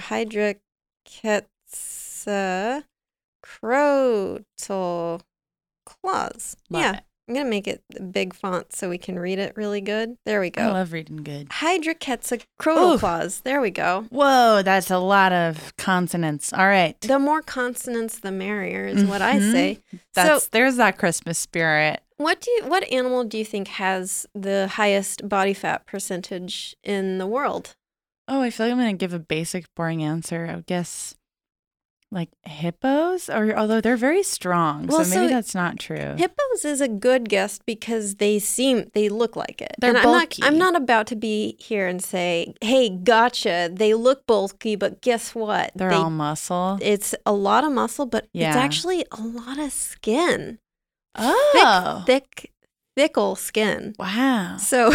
Hydroquetzalcoatl clause. Love yeah, it. I'm gonna make it the big font so we can read it really good. There we I go. love reading good. Hydroquetzalcoatl Ooh. clause. There we go. Whoa, that's a lot of consonants. All right. The more consonants, the merrier, is what I Mhm. say. That's so, there's that Christmas spirit. what do you, what animal do you think has the highest body fat percentage in the world? Oh, I feel like I'm gonna give a basic, boring answer. I would guess like hippos, or although they're very strong, Well, so maybe so that's not true. Hippos is a good guess because they seem they look like it. They're and bulky. I'm not I'm not about to be here and say, "Hey, gotcha. They look bulky, but guess what? They're they, all muscle. It's a lot of muscle, but Yeah. it's actually a lot of skin. Oh, Thick, thick, thickle skin. wow. So,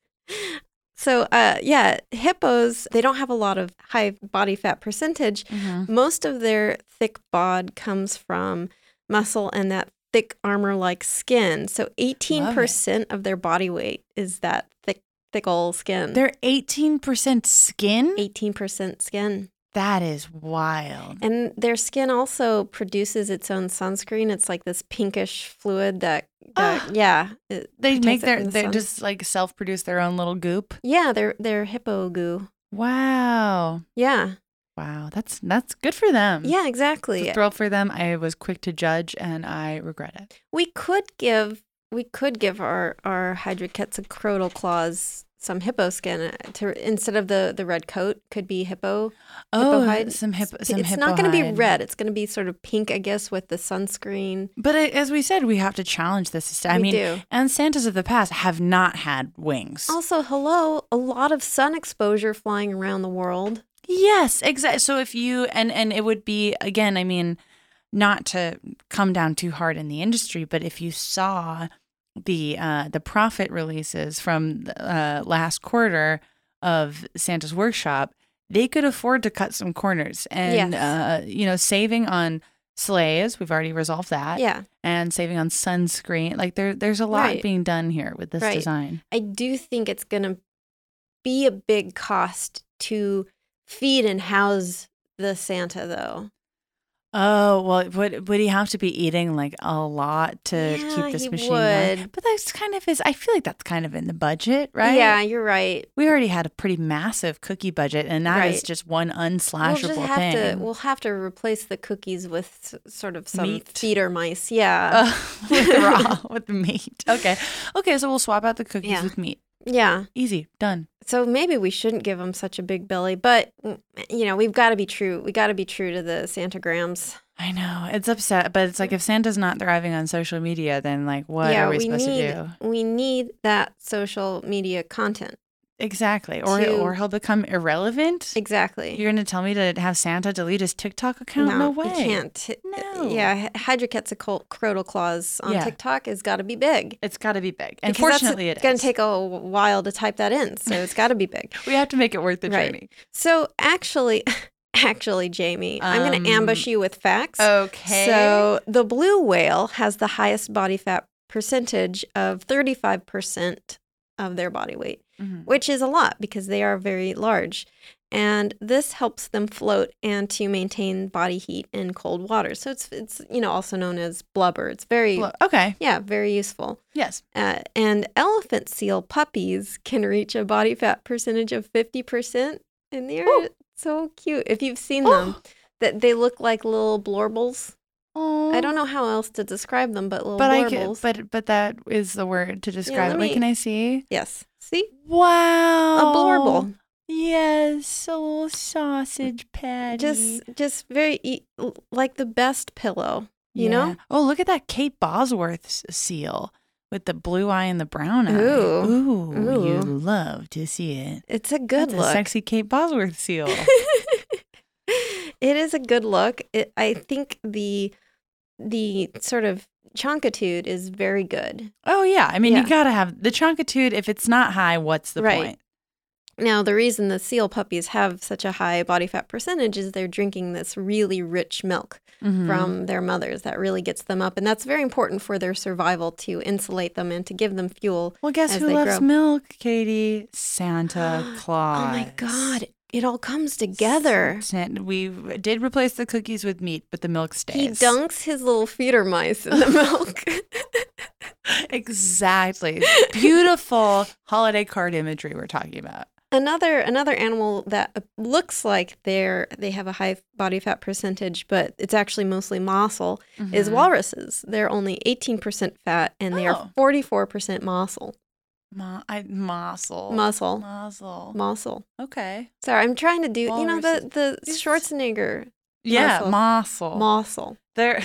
so uh, yeah, hippos, they don't have a lot of high body fat percentage. Mhm. Most of their thick bod comes from muscle and that thick armor-like skin. So eighteen percent of their body weight is that thick, thickle skin. They're eighteen percent skin. eighteen percent skin. That is wild. And their skin also produces its own sunscreen. It's like this pinkish fluid that, that Ah. yeah. it They protects make it their from the they sun. just like self-produce their own little goop. Yeah, they're, they're hippo goo. Wow. Yeah. Wow. That's that's good for them. Yeah, It's exactly. a thrill for them. I was quick to judge and I regret it. We could give we could give our our Hydroquetzalcoatl claws some hippo skin uh, to instead of the the red coat could be hippo. Oh, hippo hide. some hippo some It's hippo not going to be hide. red. It's going to be sort of pink, I guess, with the sunscreen. But I- as we said, we have to challenge this system. I We mean, do. and Santas of the past have not had wings. Also, hello, a lot of sun exposure flying around the world. Yes, exactly. So if you and and it would be again, I mean, not to come down too hard in the industry, but if you saw the uh, the profit releases from uh, last quarter of Santa's Workshop, they could afford to cut some corners and Yes. uh, you know, saving on sleighs. We've already resolved that. Yeah. And saving on sunscreen. Like there, there's a lot Right. being done here with this Right. design. I do think it's going to be a big cost to feed and house the Santa, though. Oh, well, would would he have to be eating like a lot to Yeah, keep this he machine running? would. But that's kind of his, I feel like that's kind of in the budget, right? Yeah, you're right. We already had a pretty massive cookie budget, and that is Right. just one We'll unslashable just have thing. to we'll have to replace the cookies with s- sort of some Meat. feeder mice. Yeah. Uh, with the raw, with the meat. Okay. Okay, so we'll swap out the cookies Yeah. with meat. yeah. Easy. Done. So maybe we shouldn't give them such a big belly, but mm, you know, we've got to be true. We got to be true to the Santagrams. I know. It's upset, but it's like if Santa's not thriving on social media, then like what yeah, are we, we supposed need to do? we need that social media content. Exactly. Or to- or he'll become irrelevant. Exactly. You're going to tell me to have Santa delete his TikTok account? No, no, way. You can't. No. Yeah, Hydroquetzalcoatl clause on Yeah. TikTok has got to be big. It's got to be big. And Because fortunately, that's it going is. to take a while to type that in, so it's got to be big. We have to make it worth the Right. journey. So actually, actually, Jamie, I'm going Um, to ambush you with facts. Okay. So the blue whale has the highest body fat percentage of thirty-five percent of their body weight, Mhm. which is a lot because they are very large. And this helps them float and to maintain body heat in cold water. So it's, it's you know, also known as blubber. It's very, Well, okay. yeah, very useful. Yes. Uh, and elephant seal puppies can reach a body fat percentage of fifty percent. And they're Ooh. so cute. If you've seen Ooh. them, that they look like little blorbles. Oh. I don't know how else to describe them, but little But I can, blorbles. but but that is the word to describe let it. Wait, me- can I see? Yes. See? Wow. A blorble. Yes, a little sausage patty. Just just very e- like the best pillow, you know? Yeah. Oh, look at that Kate Bosworth seal with the blue eye and the brown eye. Ooh. Ooh, Ooh. you love to see it. It's a good That's a look. sexy Kate Bosworth seal. It is a good look. It, I think the the sort of chonkitude is very good. Oh yeah, I mean Yeah. you gotta have the chonkitude. If it's not high, what's the Right. point? Now, the reason the seal puppies have such a high body fat percentage is they're drinking this really rich milk Mhm. from their mothers that really gets them up. And that's very important for their survival to insulate them and to give them fuel. Well, guess as who they loves grow. milk, Katie? Santa Claus. Oh my God. It all comes together. San- we did replace the cookies with meat, but the milk He stays. dunks his little feeder mice in the milk. Exactly. Beautiful holiday card imagery we're talking about. Another another animal that looks like they're they have a high body fat percentage, but it's actually mostly mossel, is Mhm. walruses. They're only eighteen percent fat and they Oh. are forty-four percent mossel. Mo- I, mossel. Muscle. Mossel. Mossel. Okay. Sorry, I'm trying to do, you know, the, Walruses. the Yes. Schwarzenegger Yeah, Mossel. mossel. mossel. They're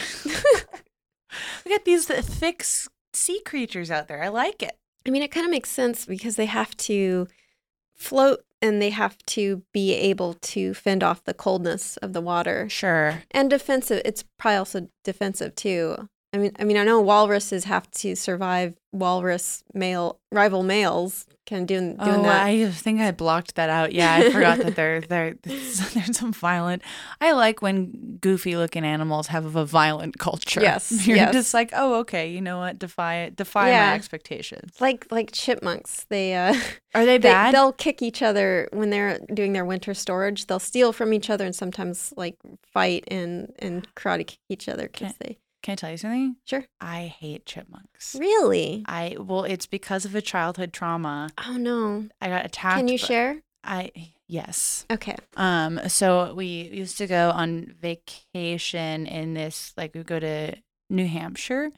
Look at these thick s- sea creatures out there. I like it. I mean, it kind of makes sense because they have to float and they have to be able to fend off the coldness of the water. Sure. And defensive, it's probably also defensive too. I mean, I mean, I know walruses have to survive walrus male rival males, kind of doing doing Oh, that. I think I blocked that out. Yeah, I forgot that they're they're there's some violent. I like when goofy looking animals have a violent culture. Yes, You're yes. just like, oh, okay, you know what? Defy it. Defy Yeah. my expectations. Like like chipmunks, they uh, Are they they bad? they'll kick each other when they're doing their winter storage. They'll steal from each other and sometimes like fight and and karate kick each other because they Can I tell you something? sure I hate chipmunks. really. I well, it's because of a childhood trauma. Oh no! I got attacked. Can you by- share? I yes. Okay. Um, so we used to go on vacation in this, like we go to New Hampshire,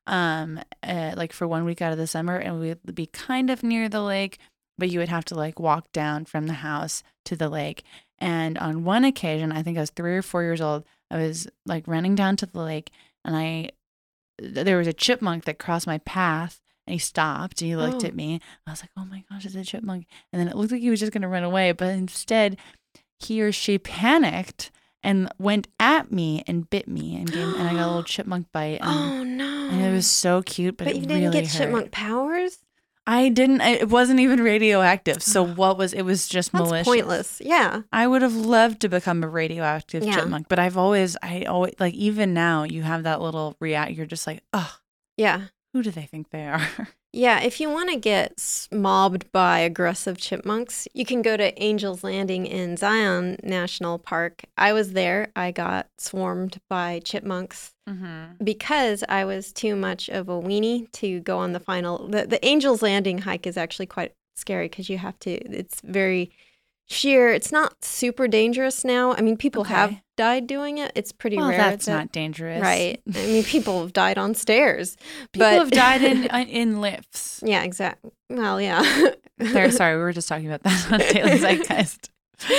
um, uh, like for one week out of the summer, and we'd be kind of near the lake, but you would have to like walk down from the house to the lake. And on one occasion, I think I was three or four years old, I was like running down to the lake, and I, there was a chipmunk that crossed my path. And he stopped and he looked Oh. at me. I was like, oh my gosh, it's a chipmunk. And then it looked like he was just going to run away. But instead, he or she panicked and went at me and bit me. And, gave, and I got a little chipmunk bite. And, Oh no! and it was so cute, but, But it you didn't really get hurt. chipmunk powers. I didn't. I- It wasn't even radioactive. So what was, it was just That's malicious. pointless. Yeah. I would have loved to become a radioactive Yeah. chipmunk. But I've always, I always, like even now, you have that little react. You're just like, oh, Yeah. who do they think they are? Yeah, if you want to get s- mobbed by aggressive chipmunks, you can go to Angel's Landing in Zion National Park. I was there. I got swarmed by chipmunks Mm-hmm. because I was too much of a weenie to go on the final. The, the Angel's Landing hike is actually quite scary because you have to, it's very sheer. It's not super dangerous now. I mean, people Okay. have died doing it. It's pretty Well, rare. that's that- not dangerous. Right. I mean, people have died on stairs. People but, have died in in lifts. Yeah, exactly. Well, yeah. There, sorry, we were just talking about that on Daily Zeitgeist.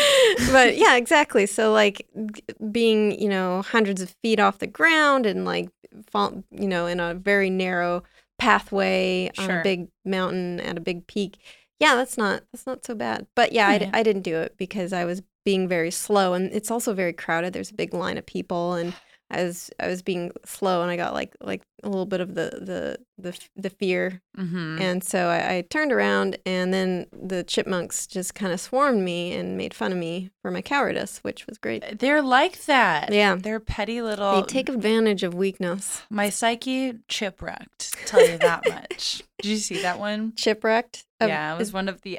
But yeah, exactly. So like g- being, you know, hundreds of feet off the ground and like, fall, you know, in a very narrow pathway on Sure. a big mountain at a big peak. Yeah, that's not that's not so bad. But yeah, I, d- Right. I didn't do it because I was being very slow, and it's also very crowded. There's a big line of people, and I was I was being slow, and I got like like a little bit of the the the, f- the fear, Mm-hmm. and so I, I turned around, and then the chipmunks just kind of swarmed me and made fun of me for my cowardice, which was great. They're like that. Yeah. They're petty little. They take advantage of weakness. My psyche chipwrecked. Tell you that much. Did you see that one? Shipwrecked. Of- Yeah, it was is one of the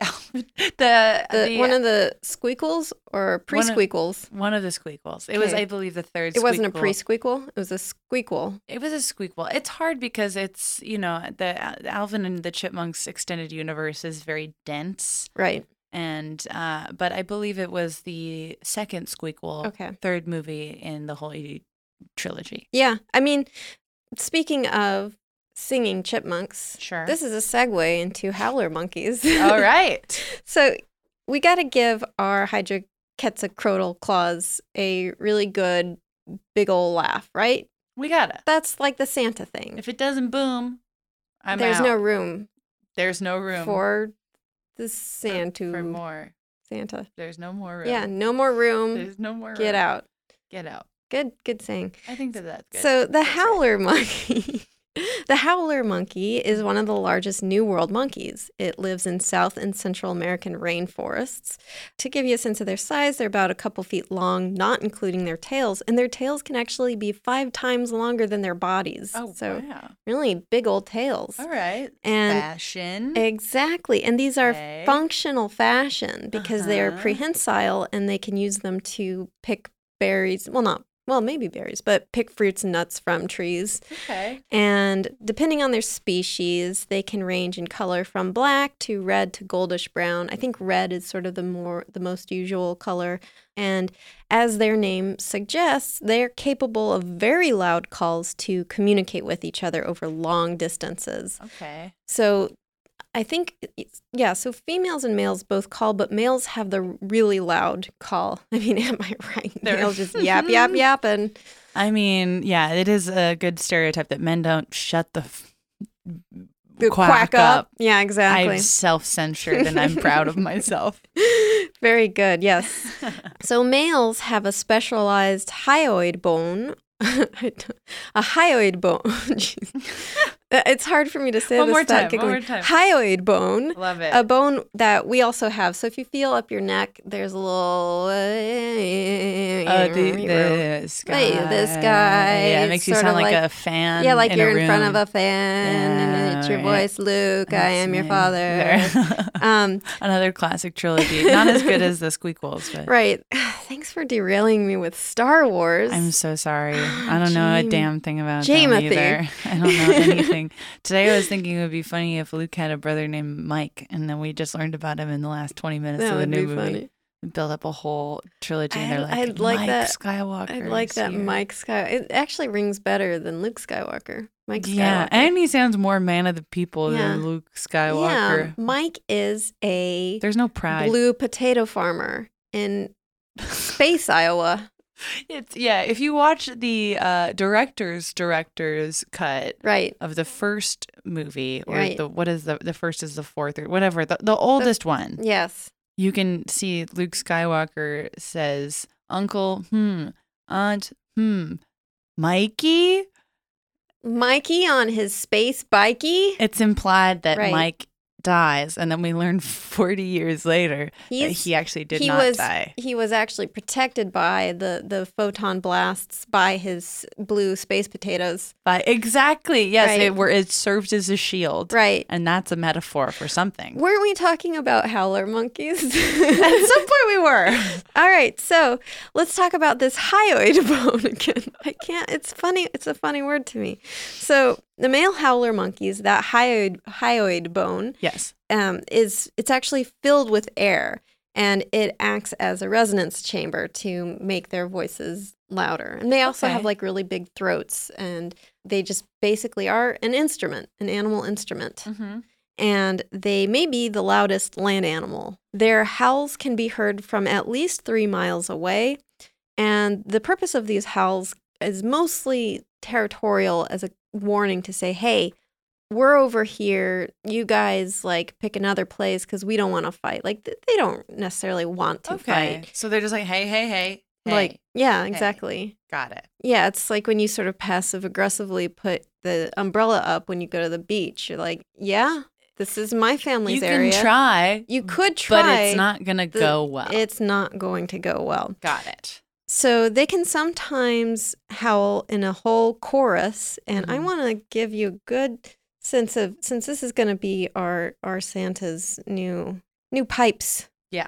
the, the, the one of the squeakles or One of- pre-squeakles. one of the squeakles. It was, Okay. I believe, the third. It wasn't a squeakle. pre-squeakle. It was a squeakle. It was a squeakquel. It's hard because it's, you know, the Alvin and the Chipmunks extended universe is very dense. Right. And, uh, but I believe it was the second squeakquel, Okay. third movie in the whole trilogy. Yeah. I mean, speaking of singing chipmunks, Sure. this is a segue into howler monkeys. All right. So we got to give our Hydroquetzalcoatl claws a really good big ol' laugh, right? We got it. That's like the Santa thing. If it doesn't boom, I'm There's out. no room There's no room for the for, Santa. for more. Santa. There's no more room. Yeah, no more room. There's no more room. Get out. Get out. Good, good saying. I think that that's good. So the That's right. howler monkey, the howler monkey is one of the largest New World monkeys. It lives in South and Central American rainforests. To give you a sense of their size, they're about a couple feet long, not including their tails, and their tails can actually be five times longer than their bodies. Oh, so wow. really big old tails. All right. And Fashion. exactly, and these are Okay. functional fashion because they are Uh-huh. prehensile and they can use them to pick berries. Well, not well, maybe berries, but pick fruits and nuts from trees. Okay. And depending on their species, they can range in color from black to red to goldish brown. I think red is sort of the more the most usual color. And as their name suggests, they're capable of very loud calls to communicate with each other over long distances. Okay. So I think, it's- yeah, so females and males both call, but males have the really loud call. I mean, am I right? They're- Males just yap, yap, yap, and I mean, yeah, it is a good stereotype that men don't shut the f- quack, up. Yeah, exactly. I've self-censored and I'm proud of myself. Very good, yes. So males have a specialized hyoid bone. A hyoid bone. Jeez. It's hard for me to say One this more without time, one giggling. more time. Hyoid bone. Love it. A bone that we also have. So if you feel up your neck, there's a little. Uh, Oh, the, the sky. Hey, this guy. Yeah, it It's makes you sort sound of like, like- a fan. yeah, like in you're a in front of room. a fan, and it's your Yeah, right. voice, Luke. I That's am your me. father. There. Um, Another classic trilogy. Not as good as the Squeakquels, but right. Thanks for derailing me with Star Wars. I'm so sorry. I don't know a Jam- damn thing about Jamothy. them either. I don't know anything. Today I was thinking it would be funny if Luke had a brother named Mike, and then we just learned about him in the last twenty minutes That of the would new be movie. funny. We built up a whole trilogy, and I'd- they're like, I'd like Mike that- Skywalker. I'd like is that here." Mike Sky. It actually rings better than Luke Skywalker. Mike Skywalker. Yeah, and he sounds more man of the people Yeah. than Luke Yeah, Skywalker. Mike is a There's no pride. blue potato farmer in Space, Iowa. It's yeah. If you watch the uh, director's director's cut Right. of the first movie, or Right. the what is the the first is the fourth or whatever, the the oldest one, Yes. you can see Luke Skywalker says, "Uncle, hmm, Aunt, hmm, Mikey." Mikey on his space bikey. It's implied that Right. Mike dies, and then we learn forty years later that He's- he actually did he not was die. he was actually protected by the the photon blasts by his blue space potatoes. But exactly, yes, Right. it were it served as a shield, Right. and that's a metaphor for something. Weren't we talking about howler monkeys? At some point, we were. All right, so let's talk about this hyoid bone again. I can't. It's funny. It's a funny word to me. So the male howler monkeys, that hyoid hyoid bone, Yes. um, is it's actually filled with air, and it acts as a resonance chamber to make their voices louder. And they also Okay. have like really big throats, and they just basically are an instrument, an animal instrument. Mm-hmm. And they may be the loudest land animal. Their howls can be heard from at least three miles away, and the purpose of these howls is mostly territorial as a warning to say, hey, we're over here. You guys like pick another place because we don't want to fight. Like th- they don't necessarily want to Okay. fight. So they're just like, hey, hey, hey, hey. Like, yeah, exactly. Got it. Yeah, it's like when you sort of passive aggressively put the umbrella up when you go to the beach. You're like, yeah, this is my family's you area. can try. You could try. But it's not going to go well. It's not going to go well. Got it. So they can sometimes howl in a whole chorus. And mm-hmm. I want to give you a good sense of, since this is going to be our, our Santa's new new pipes. Yeah.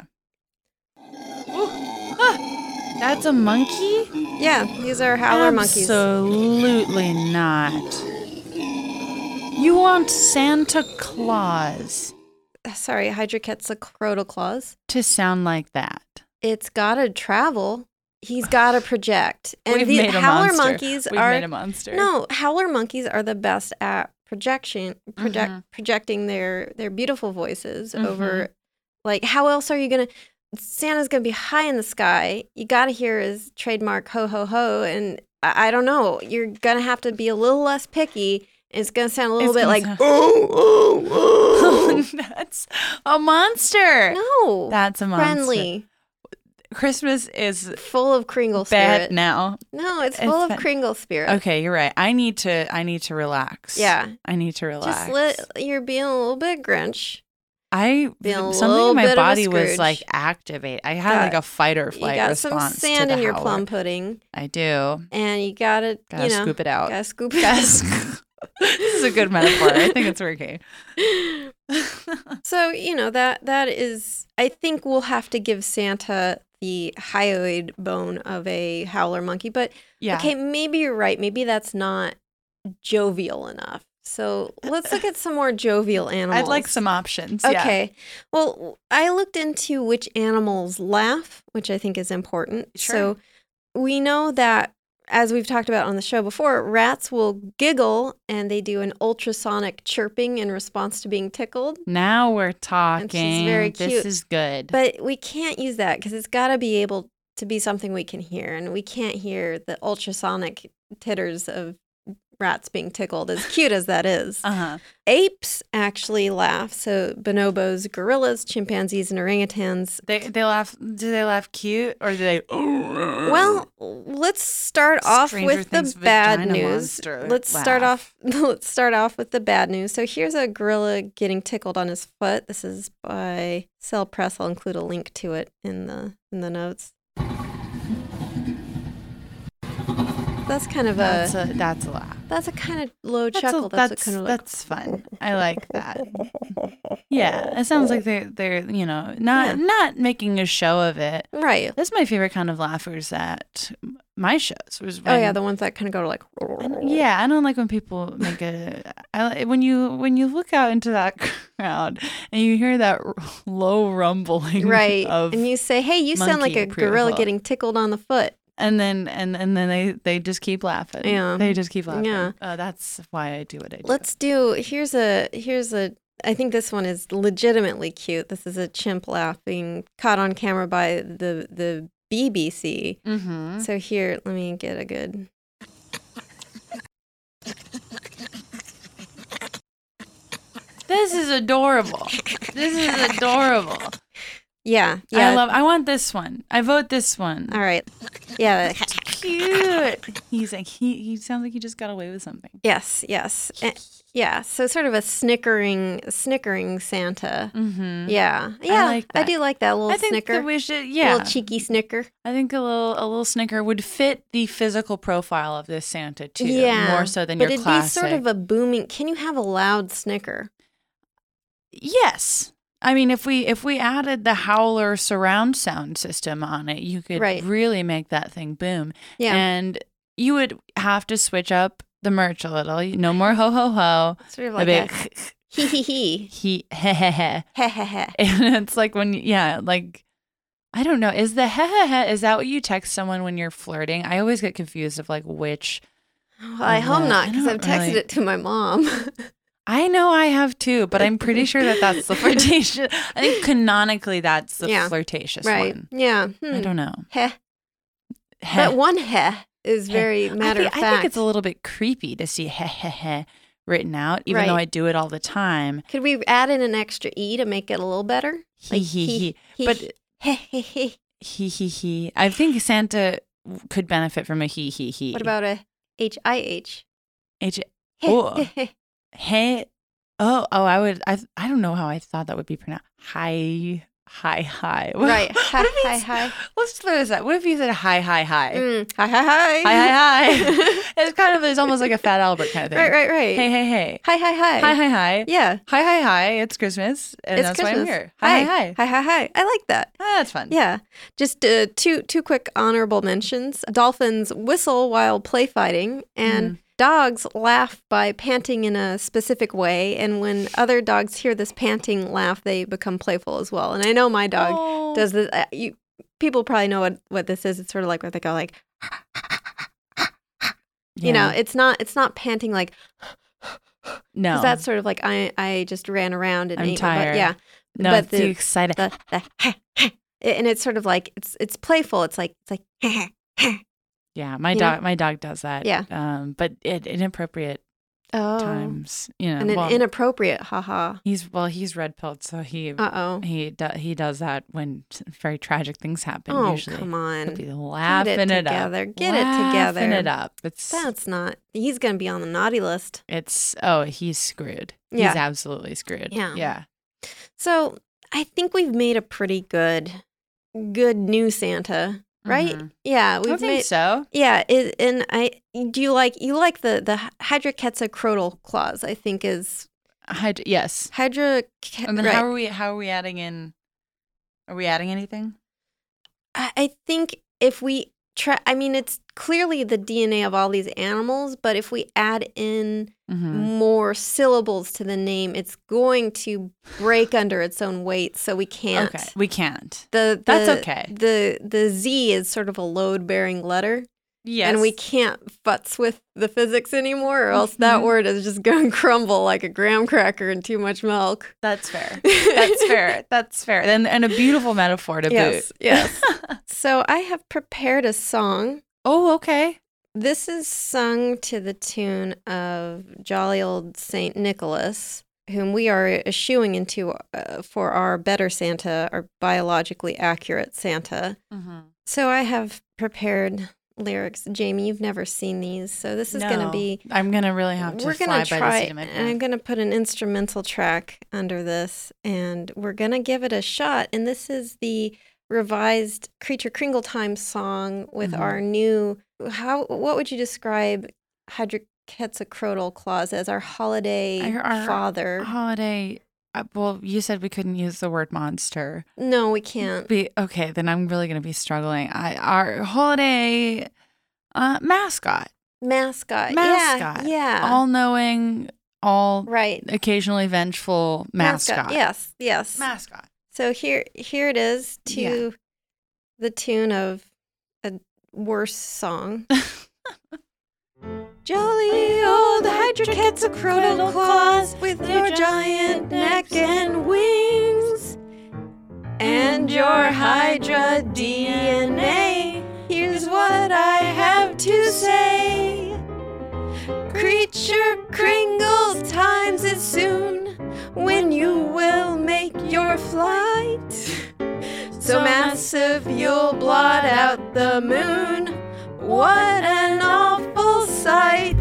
Ah, that's a monkey? Yeah, these are howler monkeys. Absolutely not. You want Santa Claus Sorry, Hydroquetzalcoatlus to sound like that. It's got to travel. He's got to project. And We've the made a howler monster. monkeys We've are made a monster. No, howler monkeys are the best at projection project Mm-hmm. projecting their their beautiful voices Mm-hmm. over. Like, how else are you going to Santa's going to be high in the sky. You got to hear his trademark ho ho ho, and I, I don't know, you're going to have to be a little less picky. It's going to sound a little It's bit like, sound- oh, oh, oh. That's a monster. No. That's a monster. Friendly. Christmas is Full of Kringle bad spirit. now. No, it's It's full of bad. Kringle spirit. Okay, you're right. I need to I need to relax. Yeah. I need to relax. Just let, you're being a little bit Grinch. I Being a something little in my bit of a body was Scrooge. like activate. I had Got- like a fight or You flight got some response sand to in the your howler. plum pudding, I do. and you gotta, Gotta you know, scoop it out. Gotta scoop it Gotta out. sc- This is a good metaphor. I think it's working. So, you know, that that is, I think we'll have to give Santa the hyoid bone of a howler monkey. But, Yeah. okay, maybe you're right. Maybe that's not jovial enough. So let's look at some more jovial animals. I'd like some options. Yeah. Okay. Well, I looked into which animals laugh, which I think is important. Sure. So we know that, as we've talked about on the show before, rats will giggle and they do an ultrasonic chirping in response to being tickled. Now we're talking. very This cute. is good. But we can't use that because it's got to be able to be something we can hear. And we can't hear the ultrasonic titters of rats being tickled, as cute as that is. Uh-huh. Apes actually laugh. So bonobos, gorillas, chimpanzees, and orangutans. They they laugh. Do they laugh cute or do they? Well, let's start off Stranger with the Things bad vagina news. monster Let's start laugh. off. Let's start off with the bad news. So here's a gorilla getting tickled on his foot. This is by Cell Press. I'll include a link to it in the in the notes. That's kind of That's a, a that's a laugh. that's a kind of low That's chuckle. a, that's, that's what kind of like. that's fun. I like that. Yeah, it sounds like they're they're you know not Yeah. not making a show of it. Right. That's my favorite kind of laughers at my shows. Was Oh when, yeah, the ones that kind of go to like. yeah. I don't like when people make a. I li- when you when you look out into that crowd and you hear that r- low rumbling. Right. Of, And you say, "Hey, you sound like monkey a gorilla approval. getting tickled on the foot." and then and and then they they just keep laughing. Yeah. They just keep laughing. Yeah. Uh, that's why I do what I do. Let's do. Here's a. Here's a. I think this one is legitimately cute. This is a chimp laughing, caught on camera by the the B B C. Mm-hmm. So here, let me get a good. This is adorable. This is adorable. Yeah, yeah. I love. I want this one. I vote this one. All right. Yeah. Cute. He's like he. He sounds like he just got away with something. Yes. Yes. Eh, yeah. So sort of a snickering, snickering Santa. Mm-hmm. Yeah. Yeah. I, like that. do like that little I think snicker. that we should. A Yeah. little cheeky snicker. I think a little a little snicker would fit the physical profile of this Santa too. Yeah. More so than But your it'd classic. be sort of a booming. Can you have a loud snicker? Yes. I mean, if we if we added the Howler surround sound system on it, you could Right. really make that thing boom. Yeah. And you would have to switch up the merch a little. No more ho ho ho. Sort of A like bit a hee hee hee. he he he he. Heh heh heh. And it's like when yeah, like I don't know. Is the he he he is that what you text someone when you're flirting? I always get confused of like which. Well, I of hope that. not, I because I've don't texted really- it to my mom. I know I have too, but I'm pretty sure that that's the flirtatious. I think canonically that's the Yeah. flirtatious Right. one. Yeah. I Hmm. don't know. Heh. Heh. But one heh is Heh. very I matter think, of fact. I think it's a little bit creepy to see heh heh heh written out, even Right. though I do it all the time. Could we add in an extra E to make it a little better? He, he, he. he But he, he, he. he, he, he. I think Santa could benefit from a he, he, he. What about a H I H? H? Oh, hey. Oh, oh, I would. I, I don't know how I thought that would be pronounced. Hi, hi, hi. Right. What Hi, if hi, it's- hi. Let's throw this out. What if you said hi, hi, hi? Mm, hi, hi, hi. Hi, hi, hi. It's kind of, it's almost like a Fat Albert kind of thing. Right, right, right. Hey, hey, hey. Hi, hi, hi. Hi, hi, hi. Yeah. Hi, hi, hi. It's Christmas, and It's that's Christmas. why I'm here. Hi, hi, hi. Hi, hi, hi. I like that. Ah, that's fun. Yeah. Just uh, two two quick honorable mentions. Dolphins whistle while play fighting, and Mm. dogs laugh by panting in a specific way. And when other dogs hear this panting laugh, they become playful as well. And I know my dog Oh. does this. Uh, you people probably know what, what this is. It's sort of like where they go like, you know, Yeah. it's not it's not panting like. no. 'Cause that's sort of like I I just ran around and I'm ate my butt. tired. Yeah. no, but it's the- too excited. the, the and it's sort of like it's it's playful. It's like it's like yeah, my you dog, my dog does that. Yeah. Um, but at inappropriate oh times, you know. and an well, inappropriate haha. he's well, he's red pilled, so he Uh oh. he do, he does that when very tragic things happen. Oh usually, come he'll on. be laughing Get it it, up. together. Get it Laughing together. it up. It's That's not. He's gonna be on the naughty list. it's oh, he's screwed. Yeah. He's absolutely screwed. Yeah. Yeah. So I think we've made a pretty good, good new Santa, right? Mhm. Yeah, I we've think made. so. Yeah, it, and I do you like you like the the Hydroquetzalcoatl clause? I think is Hyd- yes. Hydra. And then right. how are we how are we adding in are we adding anything? I I think if we try, I mean, it's clearly the D N A of all these animals, but if we add in Mm-hmm. more syllables to the name, it's going to break under its own weight. So we can't. Okay. We can't. The, the That's okay. The the Z is sort of a load bearing letter, Yes. and we can't futz with the physics anymore, or else that Mhm. word is just going to crumble like a graham cracker in too much milk. That's fair. That's fair. That's fair. And and a beautiful metaphor to Yes, boot. yes. So I have prepared a song. Oh, okay. This is sung to the tune of Jolly Old Saint Nicholas, whom we are eschewing into uh, for our better Santa, our biologically accurate Santa. Mm-hmm. So I have prepared lyrics. Jamie, you've never seen these, so this is going to be. I'm gonna really have to We're fly going to by try, the seat of my and I'm pants. going to put an instrumental track under this, and we're going to give it a shot. And this is the revised Creature Kringle Time song with Mhm. our new. How? What would you describe Hydroquetzalcoatl clause as? Our holiday Our- our father. Holiday. Uh, well, you said we couldn't use the word monster. No, we can't. Be okay. Then I'm really gonna be struggling. I our holiday uh, mascot, Mascot. Mascot. Yeah. Yeah. all knowing, all right. occasionally vengeful mascot. Yes. Yes. Mascot. So here, here it is to Yeah. the tune of a worse song. Jolly old Hydroquetzalcoatl claws with your giant neck and wings, and your Hydra D N A. Here's what I have to say. Creature Kringles times it soon when you will make your flight. So massive you'll blot out the moon. What an awful sight.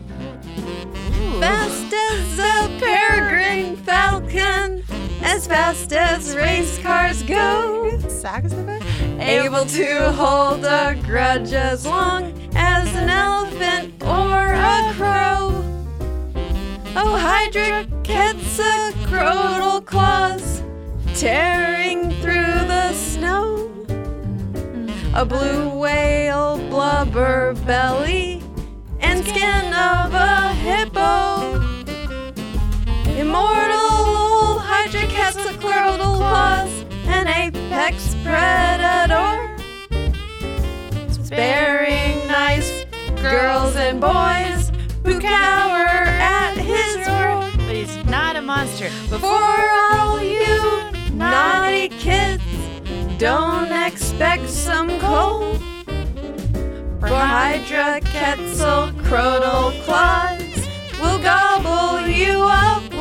Fast as a peregrine falcon, as fast as race cars go. Able to hold a grudge as long as an elephant or a crow. Oh, Hydroquetzalcoatl claws, tearing through the snow. A blue whale blubber belly and skin of a hippo. Immortal old Hydroquetzalcoatl claws, an apex predator. Sparing nice girls and boys who cower at his roar. But he's not a monster. For all you naughty kids, don't expect some cold. For Hydroquetzalcoatl claws will gobble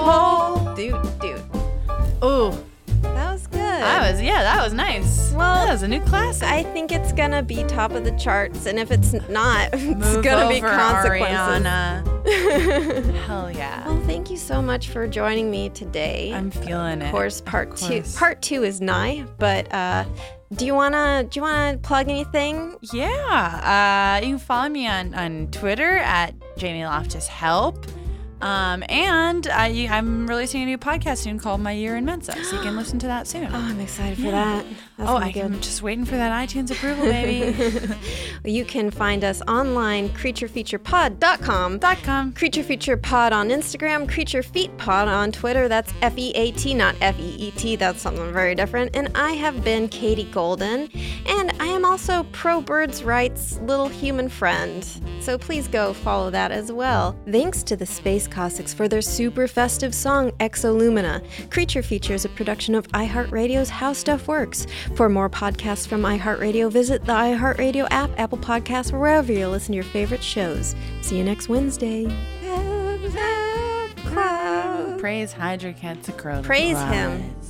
pole. Dude, dude. Ooh, That was good. that was, yeah, that was nice. Well, that was a new classic. I think it's gonna be top of the charts, and if it's not, it's Move gonna be over, consequences. Ariana. Hell yeah. Well, thank you so much for joining me today. I'm feeling it. Of course, part Of two. course. Part two is nigh, but uh, do you wanna do you wanna plug anything? Yeah. Uh, you can follow me on, on Twitter at Jamie Loftus Help. Um, and I, I'm releasing a new podcast soon called My Year in Mensa, so you can listen to that soon. Oh, I'm excited for Yeah. that. That's oh, gonna I, be good. I'm just waiting for that iTunes approval, baby. You can find us online, creature feature pod dot com. Dot com. Creature Feature Pod on Instagram, Creature Feet Pod on Twitter. That's F E A T, not F E E T. That's something very different. And I have been Katie Golden, and I am also Pro Birds Rights' little human friend. So please go follow that as well. Thanks to the Space Cossacks for their super festive song, Exolumina. Creature Feature is a production of iHeartRadio's How Stuff Works. For more podcasts from iHeartRadio, visit the iHeartRadio app, Apple Podcasts, or wherever you listen to your favorite shows. See you next Wednesday. Praise Hydra Cats. Praise him.